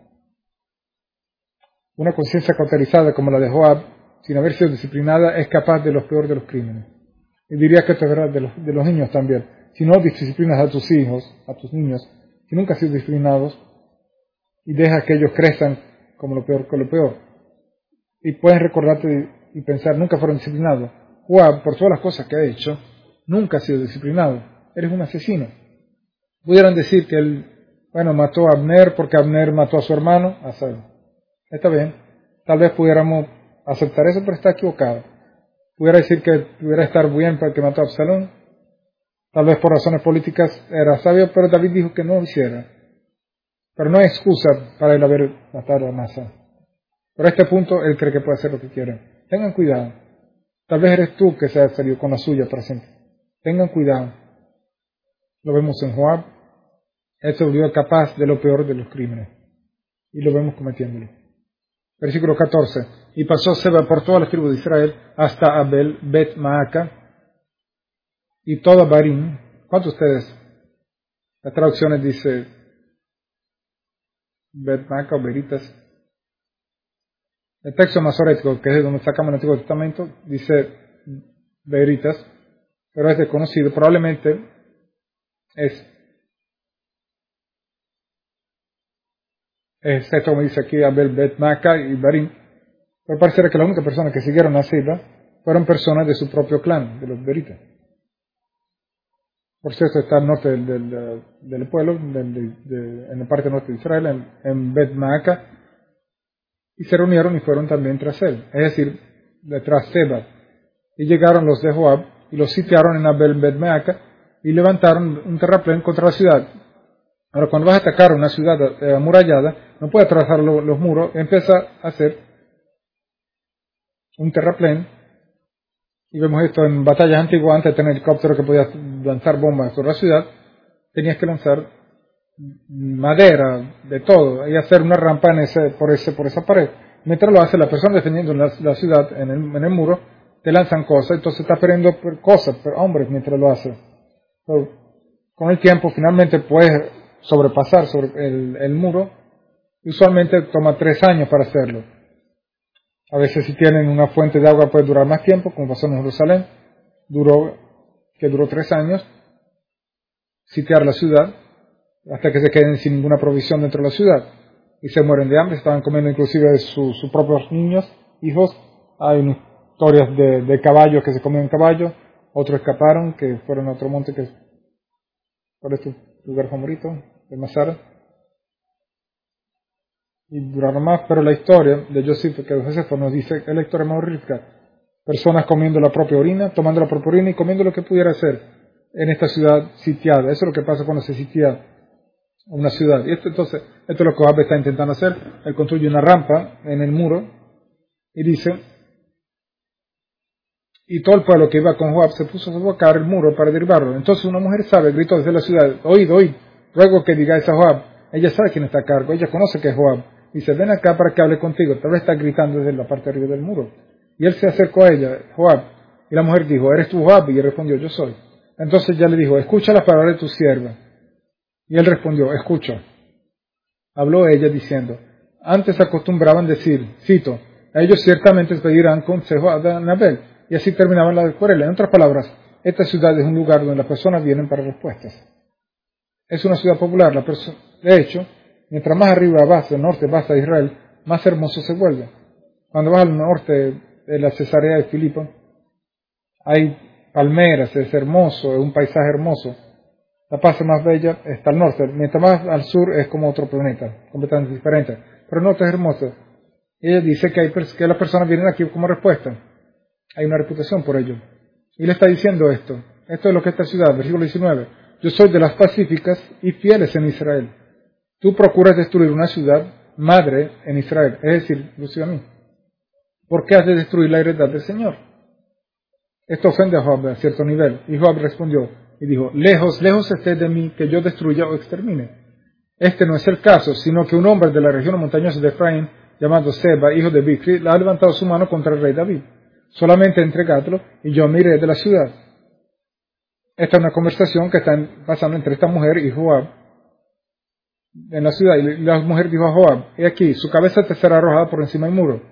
Una conciencia cauterizada como la de Joab, sin haber sido disciplinada, es capaz de los peores de los crímenes. Y diría que esto es verdad de los, de los niños también. Si no disciplinas a tus hijos, a tus niños, que nunca han sido disciplinados, y dejas que ellos crezcan como lo peor, con lo peor. Y puedes recordarte y pensar, nunca fueron disciplinados. Joab, por todas las cosas que ha hecho, nunca ha sido disciplinado. Eres un asesino. Pudieran decir que él, bueno, mató a Abner porque Abner mató a su hermano, a Saúl. Está bien. Tal vez pudiéramos aceptar eso, pero está equivocado. Pudiera decir que pudiera estar bien porque mató a Absalón. Tal vez por razones políticas era sabio, pero David dijo que no lo hiciera. Pero no hay excusa para él haber matado a Amasa. Pero a este punto, él cree que puede hacer lo que quiera. Tengan cuidado. Tal vez eres tú que se ha salido con la suya para siempre. Tengan cuidado. Lo vemos en Joab. Él se volvió capaz de lo peor de los crímenes. Y lo vemos cometiéndolo. Versículo catorce. Y pasó Seba por todas las tribus de Israel hasta Abel, Bet Maaca y toda Barim. ¿Cuántos de ustedes? Las traducciones dice Bet Maaca o Beritas. El texto masorético, que es de donde sacamos el Antiguo Testamento, dice Beritas, pero es desconocido. Probablemente es Es esto como dice aquí Abel, Bet, Maca y Barim. Pero pareciera que las únicas personas que siguieron a Seba fueron personas de su propio clan, de los Beritas. Por cierto, está al norte del, del, del pueblo, del, de, de, en la parte norte de Israel, en, en Bet Maaca, y se reunieron y fueron también tras él, es decir, detrás Seba. Y llegaron los de Joab y los sitiaron en Abel Bet Maaca y levantaron un terraplén contra la ciudad. Ahora, cuando vas a atacar una ciudad eh, amurallada, no puedes atravesar lo, los muros, empieza a hacer un terraplén. Y vemos esto en batallas antiguas, antes de tener helicóptero que podía lanzar bombas sobre la ciudad, tenías que lanzar madera, de todo, y hacer una rampa en ese, por, ese, por esa pared. Mientras lo hace la persona defendiendo la, la ciudad en el, en el muro, te lanzan cosas, entonces estás perdiendo cosas, pero hombres, mientras lo hace. Pero con el tiempo, finalmente puedes sobrepasar sobre el, el muro. Usualmente toma tres años para hacerlo. A veces si tienen una fuente de agua puede durar más tiempo, como pasó en Jerusalén, duró, que duró tres años, sitiar la ciudad, hasta que se queden sin ninguna provisión dentro de la ciudad, y se mueren de hambre, estaban comiendo inclusive de sus su propios niños, hijos. Hay historias de, de caballos que se comían caballos, otros escaparon, que fueron a otro monte, que ¿cuál es tu lugar favorito? De Masara. Y duraron más, pero la historia de Joseph, que Josefo nos dice, es la historia más horrífica. Personas comiendo la propia orina, tomando la propia orina y comiendo lo que pudiera hacer en esta ciudad sitiada. Eso es lo que pasa cuando se sitia una ciudad. Y esto, entonces, esto es lo que Joab está intentando hacer. Él construye una rampa en el muro y dice, y todo el pueblo que iba con Joab se puso a sofocar el muro para derribarlo. Entonces una mujer sabe, gritó desde la ciudad, oíd, oíd, ruego que digáis a Joab. Ella sabe quién está a cargo, ella conoce que es Joab. Dice, ven acá para que hable contigo. Tal vez está gritando desde la parte de arriba del muro. Y él se acercó a ella, Joab. Y la mujer dijo, ¿eres tú Joab? Y él respondió, yo soy. Entonces ella le dijo, escucha las palabras de tu sierva. Y él respondió, escucho. Habló ella diciendo, antes acostumbraban decir, cito, a ellos ciertamente pedirán consejo a Anabel. Y así terminaban la querela. En otras palabras, esta ciudad es un lugar donde las personas vienen para respuestas. Es una ciudad popular. La perso- de hecho, mientras más arriba vas, al norte vas a Israel, más hermoso se vuelve. Cuando vas al norte de la Cesarea de Filipo, hay palmeras, es hermoso, es un paisaje hermoso. La paz más bella está al norte. Mientras más al sur es como otro planeta, completamente diferente. Pero el norte es hermoso. Ella dice que, hay, que las personas vienen aquí como respuesta. Hay una reputación por ello. Y le está diciendo esto. Esto es lo que esta ciudad, versículo diecinueve. Yo soy de las pacíficas y fieles en Israel. Tú procuras destruir una ciudad madre en Israel, es decir, inclusive a mí. ¿Por qué has de destruir la heredad del Señor? Esto ofende a Joab a cierto nivel. Y Joab respondió y dijo, lejos, lejos esté de mí que yo destruya o extermine. Este no es el caso, sino que un hombre de la región montañosa de Efraín, llamado Seba, hijo de Bicri, le ha levantado su mano contra el rey David. Solamente entregadlo y yo me iré de la ciudad. Esta es una conversación que está pasando entre esta mujer y Joab en la ciudad. Y la mujer dijo a Joab, he aquí, su cabeza te será arrojada por encima del muro.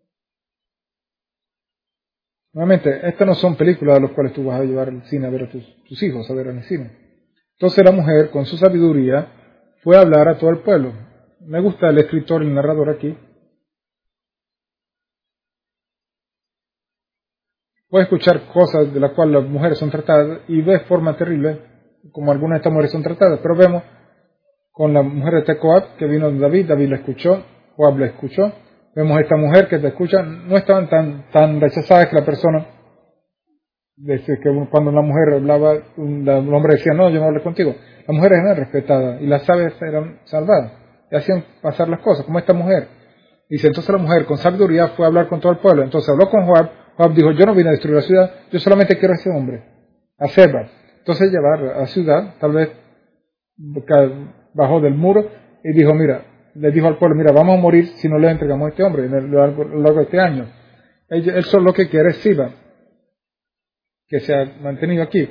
Nuevamente, estas no son películas a las cuales tú vas a llevar al cine a ver a tus, tus hijos, a ver en el cine. Entonces la mujer, con su sabiduría, fue a hablar a todo el pueblo. Me gusta el escritor, el narrador aquí. Puede escuchar cosas de las cuales las mujeres son tratadas y ve forma terrible como algunas de estas mujeres son tratadas. Pero vemos con la mujer de Tecoab que vino de David, David la escuchó, Joab la escuchó. Vemos esta mujer que te escucha, no estaban tan, tan rechazadas que la persona, desde que cuando la mujer hablaba, un, el hombre decía, no, yo no hablé contigo. Las mujeres eran respetadas y las sabias eran salvadas y hacían pasar las cosas, como esta mujer. Dice, entonces la mujer con sabiduría fue a hablar con todo el pueblo. Entonces habló con Joab. Joab dijo, yo no vine a destruir la ciudad, yo solamente quiero a ese hombre, a Seba. Entonces llevar a la ciudad, tal vez bajó del muro y dijo, mira, le dijo al pueblo, mira, vamos a morir si no le entregamos a este hombre a lo largo, a lo largo de este año. Él, él solo lo que quiere es Siba, que se ha mantenido aquí.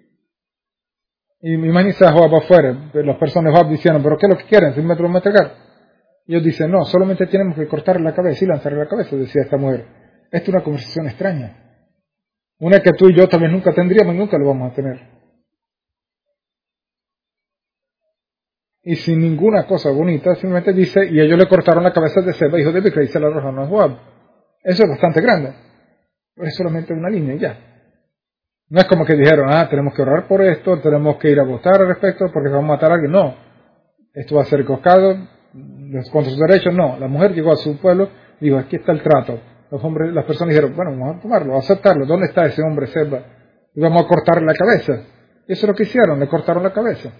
Y imagínense a Joab afuera, las personas de Joab diciendo, pero ¿qué es lo que quieren? ¿Si me lo van a entregar? Y ellos dicen, no, solamente tenemos que cortarle la cabeza y lanzarle la cabeza, decía esta mujer. Esta es una conversación extraña. Una que tú y yo también nunca tendríamos y nunca lo vamos a tener. y sin ninguna cosa bonita, simplemente dice, y ellos le cortaron la cabeza de Seba, hijo de Bicra, y se la arrojaron a Joab. Eso es bastante grande, pero es solamente una línea y ya. No es como que dijeron, ah, tenemos que orar por esto, tenemos que ir a votar al respecto porque vamos a matar a alguien. No, esto va a ser coscado contra sus derechos. No, la mujer llegó a su pueblo y dijo, aquí está el trato. Los hombres, las personas dijeron, bueno, vamos a tomarlo, a aceptarlo. ¿Dónde está ese hombre Seba? Y vamos a cortarle la cabeza. Y eso es lo que hicieron, le cortaron la cabeza.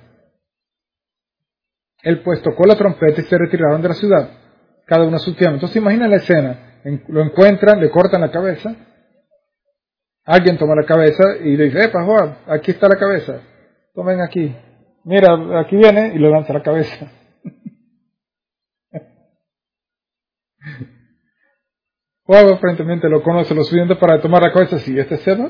Él pues tocó la trompeta y se retiraron de la ciudad, cada uno a su tiempo. Entonces imagina la escena, lo encuentran, le cortan la cabeza, alguien toma la cabeza y le dice, epa Joab, aquí está la cabeza, tomen aquí, mira, aquí viene, y le lanza la cabeza. Joab aparentemente lo conoce lo suficiente para tomar la cabeza, sí, este es Seba,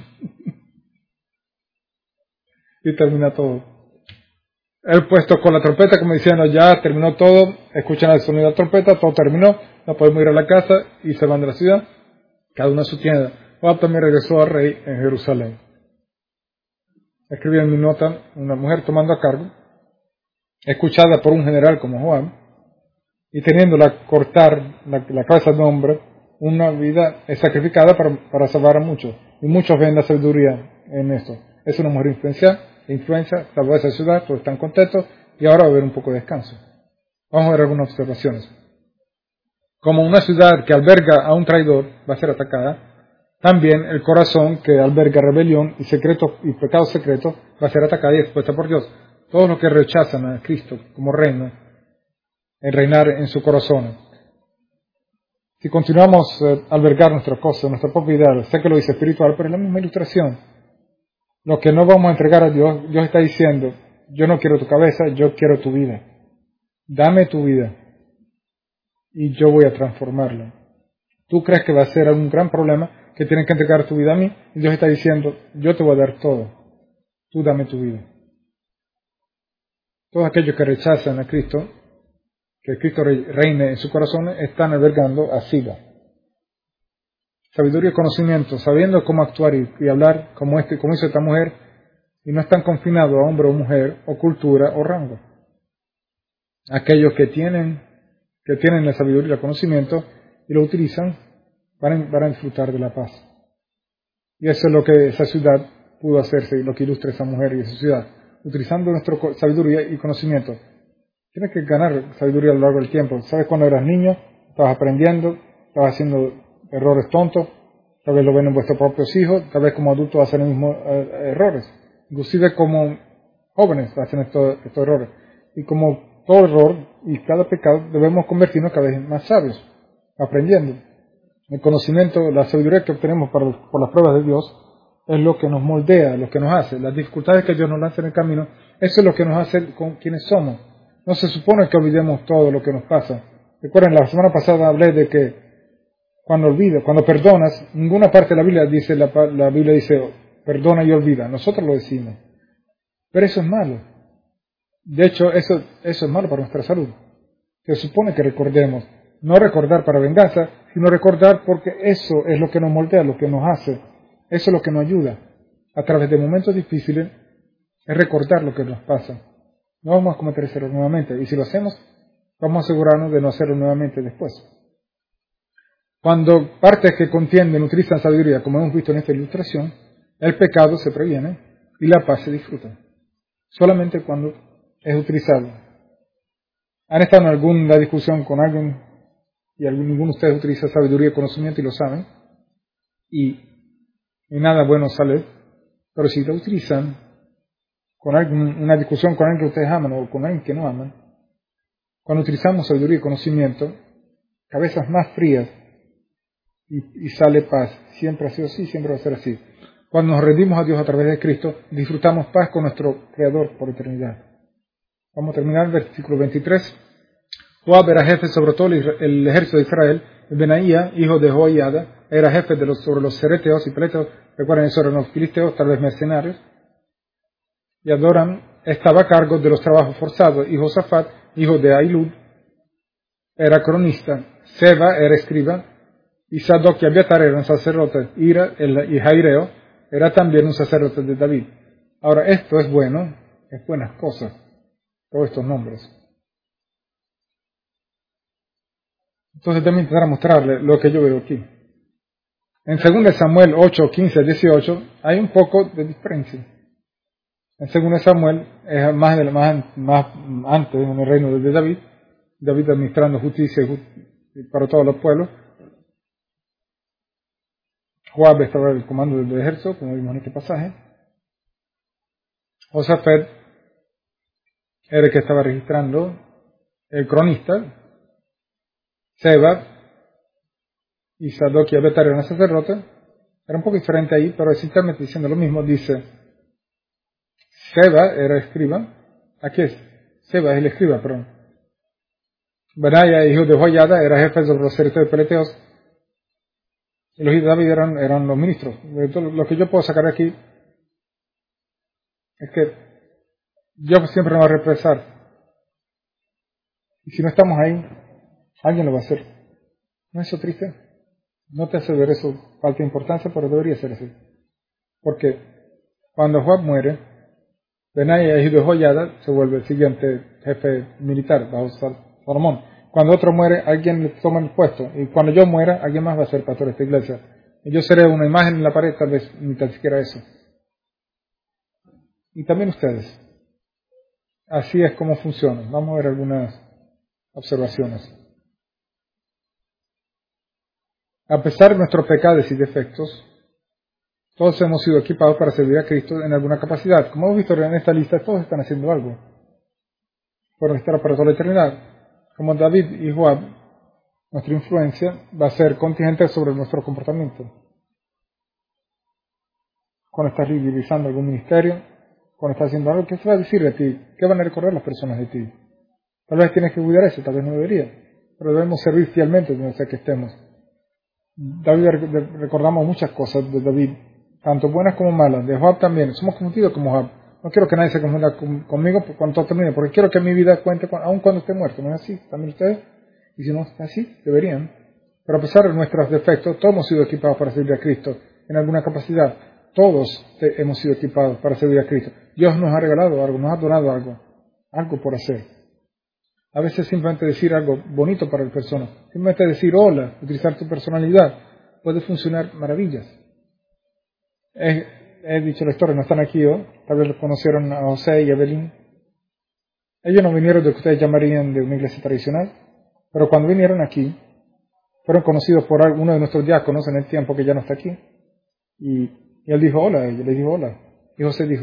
y termina todo. Él puesto con la trompeta, como diciendo, ya terminó todo, escuchan el sonido de la trompeta, todo terminó, no podemos ir a la casa y se van de la ciudad, cada uno a su tienda. Joab también regresó al rey en Jerusalén. Escribí en mi nota, una mujer tomando a cargo, escuchada por un general como Joab, y teniéndola cortar la, la cabeza de un hombre, una vida es sacrificada para, para salvar a muchos, y muchos ven la sabiduría en esto. Es una mujer influenciada, influencia, salvó esa ciudad, todos están contentos, y ahora va a haber un poco de descanso. Vamos a ver algunas observaciones. Como una ciudad que alberga a un traidor va a ser atacada, también el corazón que alberga rebelión y secretos y pecados secretos va a ser atacada y expuesta por Dios. Todos los que rechazan a Cristo como reino, en reinar en su corazón. Si continuamos a eh, albergar nuestras cosas, nuestra propiedad, sé que lo dice espiritual, pero es la misma ilustración. Lo que no vamos a entregar a Dios, Dios está diciendo, yo no quiero tu cabeza, yo quiero tu vida. Dame tu vida y yo voy a transformarla. Tú crees que va a ser un gran problema, que tienes que entregar tu vida a mí, y Dios está diciendo, yo te voy a dar todo, tú dame tu vida. Todos aquellos que rechazan a Cristo, que Cristo reine en su corazón, están albergando a Siba. Sabiduría y conocimiento, sabiendo cómo actuar y, y hablar como este, como hizo esta mujer, y no están confinados a hombre o mujer, o cultura o rango. Aquellos que tienen, que tienen la sabiduría y el conocimiento y lo utilizan, van a, van a disfrutar de la paz. Y eso es lo que esa ciudad pudo hacerse, y lo que ilustra esa mujer y esa ciudad, utilizando nuestra sabiduría y conocimiento. Tienes que ganar sabiduría a lo largo del tiempo. ¿Sabes cuando eras niño? Estabas aprendiendo, estabas haciendo errores tontos, tal vez lo ven en vuestros propios hijos, tal vez como adultos hacen los mismos eh, errores, inclusive como jóvenes hacen estos, estos errores. Y como todo error y cada pecado debemos convertirnos cada vez más sabios, aprendiendo. El conocimiento, la sabiduría que obtenemos por, por las pruebas de Dios es lo que nos moldea, lo que nos hace. Las dificultades que Dios nos lanza en el camino, eso es lo que nos hace con quienes somos. No se supone que olvidemos todo lo que nos pasa. Recuerden, la semana pasada hablé de que cuando olvidas, cuando perdonas, ninguna parte de la Biblia dice, la, la Biblia dice, perdona y olvida. Nosotros lo decimos. Pero eso es malo. De hecho, eso, eso es malo para nuestra salud. Se supone que recordemos. No recordar para venganza, sino recordar porque eso es lo que nos moldea, lo que nos hace. Eso es lo que nos ayuda. A través de momentos difíciles, es recordar lo que nos pasa. No vamos a cometer ese error nuevamente. Y si lo hacemos, vamos a asegurarnos de no hacerlo nuevamente después. Cuando partes que contienden utilizan sabiduría, como hemos visto en esta ilustración, el pecado se previene y la paz se disfruta. Solamente cuando es utilizado. ¿Han estado en alguna discusión con alguien y ninguno de ustedes utiliza sabiduría y conocimiento y lo saben? Y, y nada bueno sale. Pero si lo utilizan con alguien, una discusión con alguien que ustedes aman o con alguien que no aman, cuando utilizamos sabiduría y conocimiento, cabezas más frías, Y, y sale paz. Siempre ha sido así, siempre va a ser así. Cuando nos rendimos a Dios a través de Cristo, disfrutamos paz con nuestro Creador por eternidad. Vamos a terminar el versículo veintitrés. Joab era jefe sobre todo el ejército de Israel. Benaía, hijo de Joiada, era jefe de los, sobre los cereteos y peleteos. Recuerden, eso eran los filisteos, tal vez mercenarios. Y Adoram estaba a cargo de los trabajos forzados. Y Josafat, hijo de Ahilud, era cronista. Seba era escriba. Y Sadoc y Abiatar eran sacerdotes, Ira el, y Jaireo era también un sacerdote de David. Ahora, esto es bueno, es buenas cosas. todos estos nombres. Entonces también intentar mostrarle lo que yo veo aquí. En dos Samuel ocho, quince, dieciocho hay un poco de diferencia. En dos Samuel es más, de, más, más antes en el reino de David, David administrando justicia para todos los pueblos. Joab estaba el comando del ejército, como vimos en este pasaje. Josafat era el que estaba registrando, el cronista. Seba y Sadoc y Abiatar eran sacerdotes. Era un poco diferente ahí, pero exactamente diciendo lo mismo. Dice, Seba era escriba. Aquí es, Seba es el escriba, perdón. Benaya, hijo de Joiada, era jefe de los ejércitos de Peleteos. Y los hijos de David eran, eran los ministros. Lo que yo puedo sacar de aquí es que Dios siempre nos va a represar. Y si no estamos ahí, alguien lo va a hacer. ¿No es eso triste? No te hace ver eso falta de importancia, pero debería ser así. Porque cuando Joab muere, Benaya, hijo de Joiada, se vuelve el siguiente jefe militar bajo Salomón. Cuando otro muere, alguien le toma el puesto. Y cuando yo muera, alguien más va a ser pastor de esta iglesia. Y yo seré una imagen en la pared, tal vez ni tan siquiera eso. Y también ustedes. Así es como funciona. Vamos a ver algunas observaciones. A pesar de nuestros pecados y defectos, todos hemos sido equipados para servir a Cristo en alguna capacidad. Como hemos visto en esta lista, todos están haciendo algo. Por estar para toda la eternidad. Como David y Joab, nuestra influencia va a ser contingente sobre nuestro comportamiento. Cuando estás realizando algún ministerio, cuando estás haciendo algo, ¿qué se va a decir de ti? ¿Qué van a recordar las personas de ti? Tal vez tienes que cuidar eso, tal vez no debería. Pero debemos servir fielmente donde sea que estemos. David, recordamos muchas cosas de David, tanto buenas como malas. De Joab también. Somos confundidos como Joab. No quiero que nadie se confunda conmigo cuando todo termine, porque quiero que mi vida cuente con, aun cuando esté muerto. ¿No es así? ¿También ustedes? Y si no es así, deberían. Pero a pesar de nuestros defectos, todos hemos sido equipados para servir a Cristo en alguna capacidad. Todos hemos sido equipados para servir a Cristo. Dios nos ha regalado algo, nos ha donado algo, algo por hacer. A veces simplemente decir algo bonito para la persona, simplemente decir hola, utilizar tu personalidad, puede funcionar maravillas. He, he dicho la historia, no están aquí hoy, tal vez conocieron a José y a Belín. Ellos no vinieron de lo que ustedes llamarían de una iglesia tradicional, pero cuando vinieron aquí, fueron conocidos por uno de nuestros diáconos en el tiempo que ya no está aquí. Y, y él dijo hola, y le dijo hola. Y José dijo,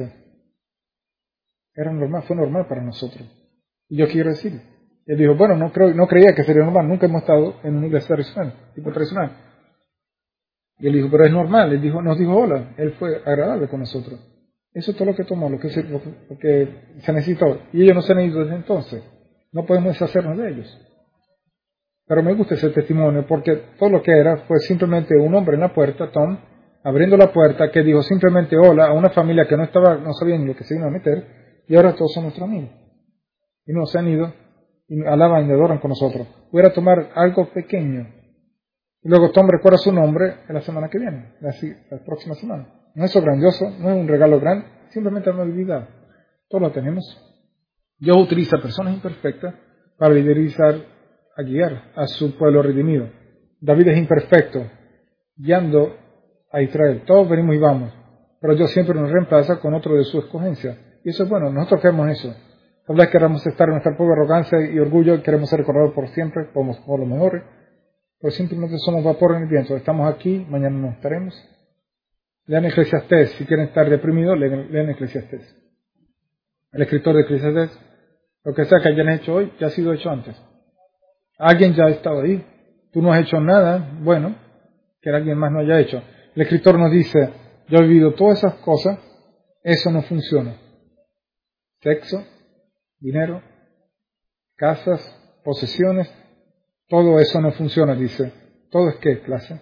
era normal, fue normal para nosotros. Y yo quiero decir, y él dijo, bueno, no creo, no creía que sería normal, nunca hemos estado en una iglesia tradicional, tipo tradicional. Y él dijo, pero es normal, él dijo, nos dijo hola, él fue agradable con nosotros. Eso es todo lo que tomó, lo que se, lo que, lo que se necesitó. Y ellos no se han ido desde entonces. No podemos deshacernos de ellos. Pero me gusta ese testimonio porque todo lo que era fue simplemente un hombre en la puerta, Tom, abriendo la puerta, que dijo simplemente hola a una familia que no estaba, no sabía ni lo que se iban a meter, y ahora todos son nuestros amigos. Y no se han ido, y alaban y adoran con nosotros. Voy a tomar algo pequeño. Y luego Tom recuerda su nombre en la semana que viene, la, la próxima semana. No es eso grandioso, no es un regalo grande, simplemente una habilidad. Todos lo tenemos. Dios utiliza personas imperfectas para liderizar, a guiar a su pueblo redimido. David es imperfecto, guiando a Israel. Todos venimos y vamos, pero Dios siempre nos reemplaza con otro de su escogencia. Y eso es bueno, nosotros queremos eso. Tal vez queramos estar en nuestra propia arrogancia y orgullo, queremos ser recordados por siempre, como, como los mejores, pero simplemente somos vapor en el viento. Estamos aquí, mañana no estaremos. Lean Eclesiastés, si quieren estar deprimidos, lean, lean Eclesiastés. El escritor de Eclesiastés, lo que sea que hayan hecho hoy, ya ha sido hecho antes. Alguien ya ha estado ahí. Tú no has hecho nada bueno que alguien más no haya hecho. El escritor nos dice, yo he vivido todas esas cosas, eso no funciona. Sexo, dinero, casas, posesiones, todo eso no funciona, dice. ¿Todo es qué clase?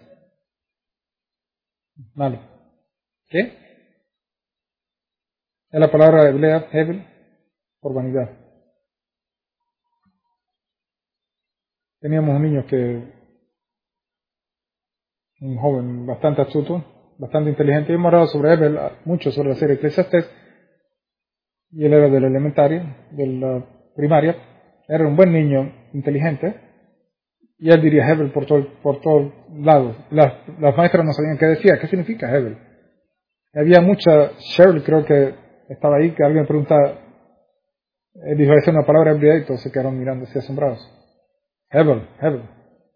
Malo. ¿Qué? Es la palabra hebrea, hebel, por vanidad. Teníamos un niño que, un joven bastante astuto, bastante inteligente, y hemos hablado sobre él mucho sobre la serie Eclesiastés, y él era del elementario, del primaria, era un buen niño, inteligente, y él diría Hebel por todo, por todos lados. Las, las maestras no sabían qué decía, qué significa Hebel. Había mucha, Cheryl creo que estaba ahí, que alguien preguntaba, él dijo, esa es una palabra hebrea, y todos se quedaron mirando así asombrados. Hebel, Hebel.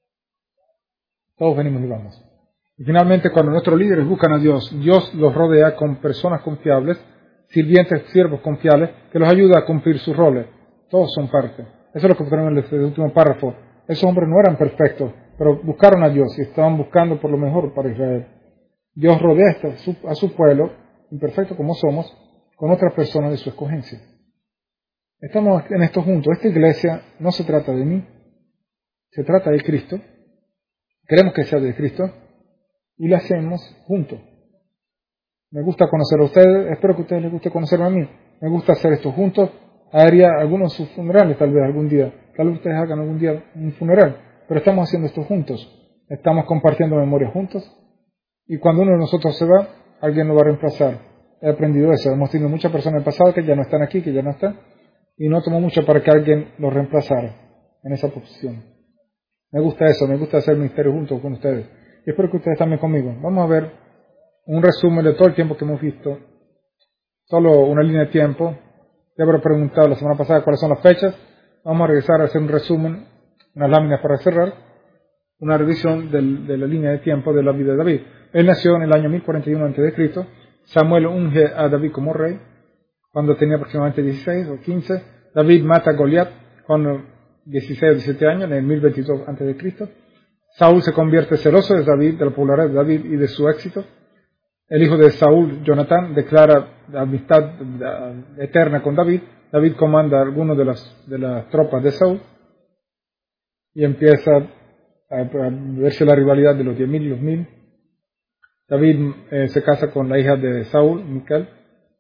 Todos venimos y vamos. Y finalmente, cuando nuestros líderes buscan a Dios, Dios los rodea con personas confiables, sirvientes, siervos confiables, que los ayuda a cumplir sus roles. Todos son parte. Eso es lo que tenemos en el último párrafo. Esos hombres no eran perfectos, pero buscaron a Dios y estaban buscando por lo mejor para Israel. Dios rodea a su pueblo, imperfecto como somos, con otras personas de su escogencia. Estamos en esto juntos. Esta iglesia no se trata de mí, se trata de Cristo. Queremos que sea de Cristo y la hacemos juntos. Me gusta conocer a ustedes, espero que a ustedes les guste conocerme a mí. Me gusta hacer esto juntos. Haría algunos de sus funerales tal vez algún día. Tal vez ustedes hagan algún día un funeral. Pero estamos haciendo esto juntos. Estamos compartiendo memoria juntos. Y cuando uno de nosotros se va, alguien lo va a reemplazar. He aprendido eso. Hemos tenido muchas personas en el pasado que ya no están aquí, que ya no están. Y no tomó mucho para que alguien lo reemplazara en esa posición. Me gusta eso. Me gusta hacer ministerio juntos con ustedes. Y espero que ustedes también conmigo. Vamos a ver un resumen de todo el tiempo que hemos visto. Solo una línea de tiempo. Ya habré preguntado la semana pasada cuáles son las fechas. Vamos a regresar a hacer un resumen, unas láminas para cerrar, una revisión del, de la línea de tiempo de la vida de David. Él nació en el año mil cuarenta y uno antes de Cristo Samuel unge a David como rey cuando tenía aproximadamente dieciséis o quince. David mata a Goliat cuando dieciséis o diecisiete años, en el mil veintidós antes de Cristo Saúl se convierte celoso de David, de la popularidad de David y de su éxito. El hijo de Saúl, Jonatán, declara amistad eterna con David. David comanda algunas de las, de las tropas de Saúl y empieza a, a verse la rivalidad de los diez mil y los mil. David eh, se casa con la hija de Saúl, Mical.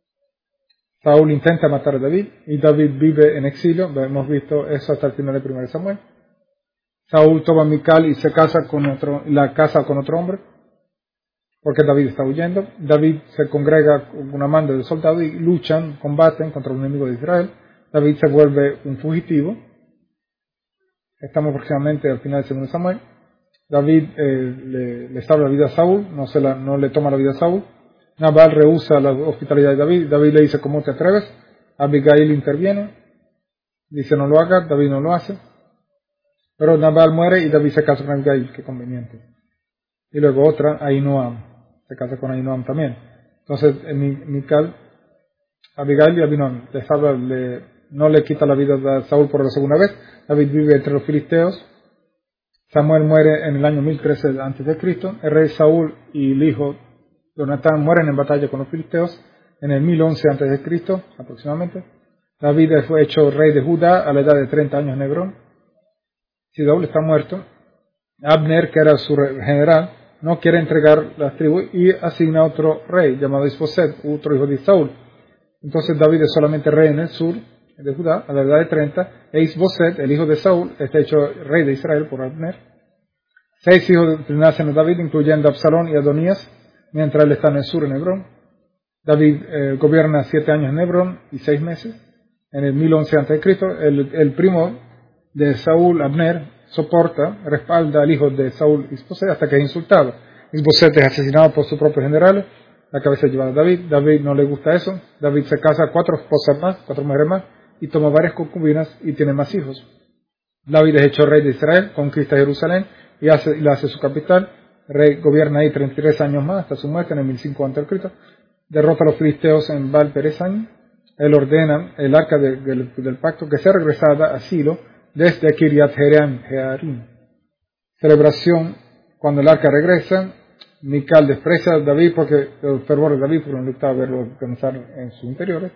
Saúl intenta matar a David y David vive en exilio. Hemos visto eso hasta el final de primero de Samuel. Saúl toma a Mical y se casa con otro, la casa con otro hombre, porque David está huyendo. David se congrega con una manda de soldados y luchan, combaten contra un enemigo de Israel. David se vuelve un fugitivo. Estamos próximamente al final de segundo Samuel. David eh, le, le salva la vida a Saúl, no, se la, no le toma la vida a Saúl. Nabal rehúsa la hospitalidad de David. David le dice, ¿cómo te atreves? Abigail interviene, dice, no lo haga. David no lo hace. Pero Nabal muere y David se casa con Abigail, qué conveniente. Y luego otra, Ahinoam, se casa con Ahinoam también. Entonces, Mical, Abigail y Ahinoam, le salva, le, no le quita la vida a Saúl por la segunda vez. David vive entre los filisteos. Samuel muere en el año mil trece antes de Cristo. El rey Saúl y el hijo Jonatán mueren en batalla con los filisteos en el mil once antes de Cristo aproximadamente. David fue hecho rey de Judá a la edad de treinta años en Hebrón. Si Saúl está muerto, Abner, que era su general, no quiere entregar las tribus y asigna a otro rey llamado Isboset, otro hijo de Saúl. Entonces David es solamente rey en el sur de Judá a la edad de treinta, e Isboset, el hijo de Saúl, está hecho rey de Israel por Abner. Seis hijos nacen de David, incluyendo Absalón y Adonías, mientras él está en el sur, en Hebrón. David eh, gobierna siete años en Hebrón y seis meses. En el mil once antes de Cristo, el, el primo de Saúl, Abner, soporta, respalda al hijo de Saúl, Isboset, hasta que es insultado. Isboset es asesinado por sus propios generales, la cabeza llevada a David. David no le gusta eso. David se casa a cuatro esposas más, cuatro mujeres más, y toma varias concubinas y tiene más hijos. David es hecho rey de Israel, conquista Jerusalén y, hace, y la hace su capital. Rey gobierna ahí treinta y tres años más, hasta su muerte en el mil cinco antes de Cristo. Derrota a los filisteos en Baal Peresán. Él ordena el arca de, de, del pacto que sea regresada a Silo desde Kiriat Jearim. Celebración cuando el arca regresa. Mical desprecia a David porque el fervor de David, porque no le gustaba verlo pensar en sus interiores.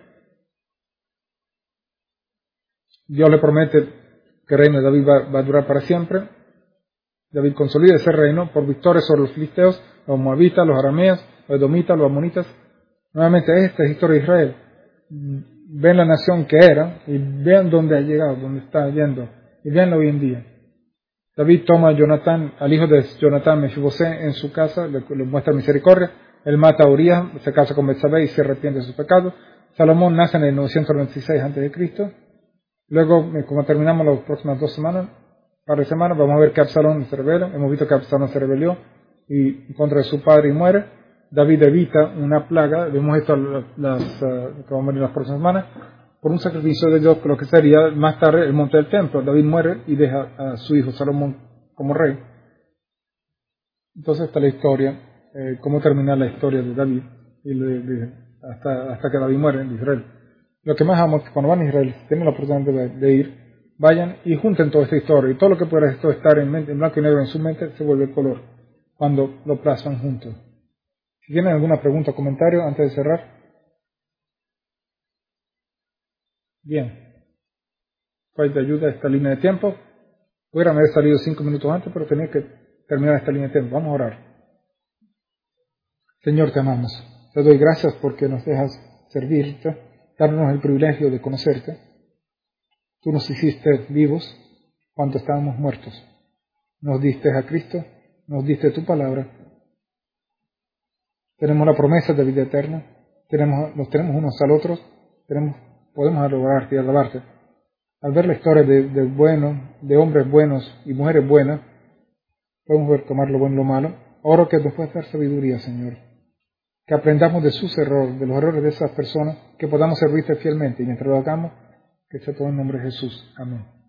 Dios le promete que el reino de David va, va a durar para siempre. David consolida ese reino por victorias sobre los filisteos, los moabitas, los arameos, los edomitas, los amonitas. Nuevamente, esta es la historia de Israel. Ven la nación que era y vean dónde ha llegado, dónde está yendo, y veanlo hoy en día. David toma a Jonatán, al hijo de Jonatán, Mefibosé, en su casa, le, le muestra misericordia. Él mata a Urías, se casa con Betsabé y se arrepiente de sus pecados. Salomón nace en el novecientos veintiséis antes de Cristo. Luego, como terminamos las próximas dos semanas, par de semanas, vamos a ver que Absalón se rebela. Hemos visto que Absalón se rebelió y en contra de su padre y muere. David evita una plaga. Vemos esto las, uh, que vamos a ver en las próximas semanas. Por un sacrificio de Dios, lo que sería más tarde el monte del templo. David muere y deja a su hijo Salomón como rey. Entonces está la historia, eh, cómo termina la historia de David y le, le, hasta, hasta que David muere en Israel. Lo que más amo es que cuando van a Israel, si tienen la oportunidad de, de ir, vayan y junten toda esta historia. Y todo lo que pueda esto estar en, mente, en blanco y negro en su mente se vuelve color cuando lo plasman juntos. Si tienen alguna pregunta o comentario antes de cerrar. Bien. Falta de ayuda a esta línea de tiempo. Hubiera haber salido cinco minutos antes, pero tenía que terminar esta línea de tiempo. Vamos a orar. Señor, te amamos. Te doy gracias porque nos dejas servirte, darnos el privilegio de conocerte. Tú nos hiciste vivos cuando estábamos muertos. Nos diste a Cristo, nos diste tu palabra. Tenemos la promesa de vida eterna. Tenemos, nos tenemos unos al otros. Tenemos, podemos adorarte y alabarte. Al ver la historia de, de buenos, de hombres buenos y mujeres buenas, podemos ver tomar lo bueno y lo malo. Oro que nos puedas dar sabiduría, Señor. Que aprendamos de sus errores, de los errores de esas personas, que podamos servirte fielmente y mientras lo hagamos, que sea todo en nombre de Jesús. Amén.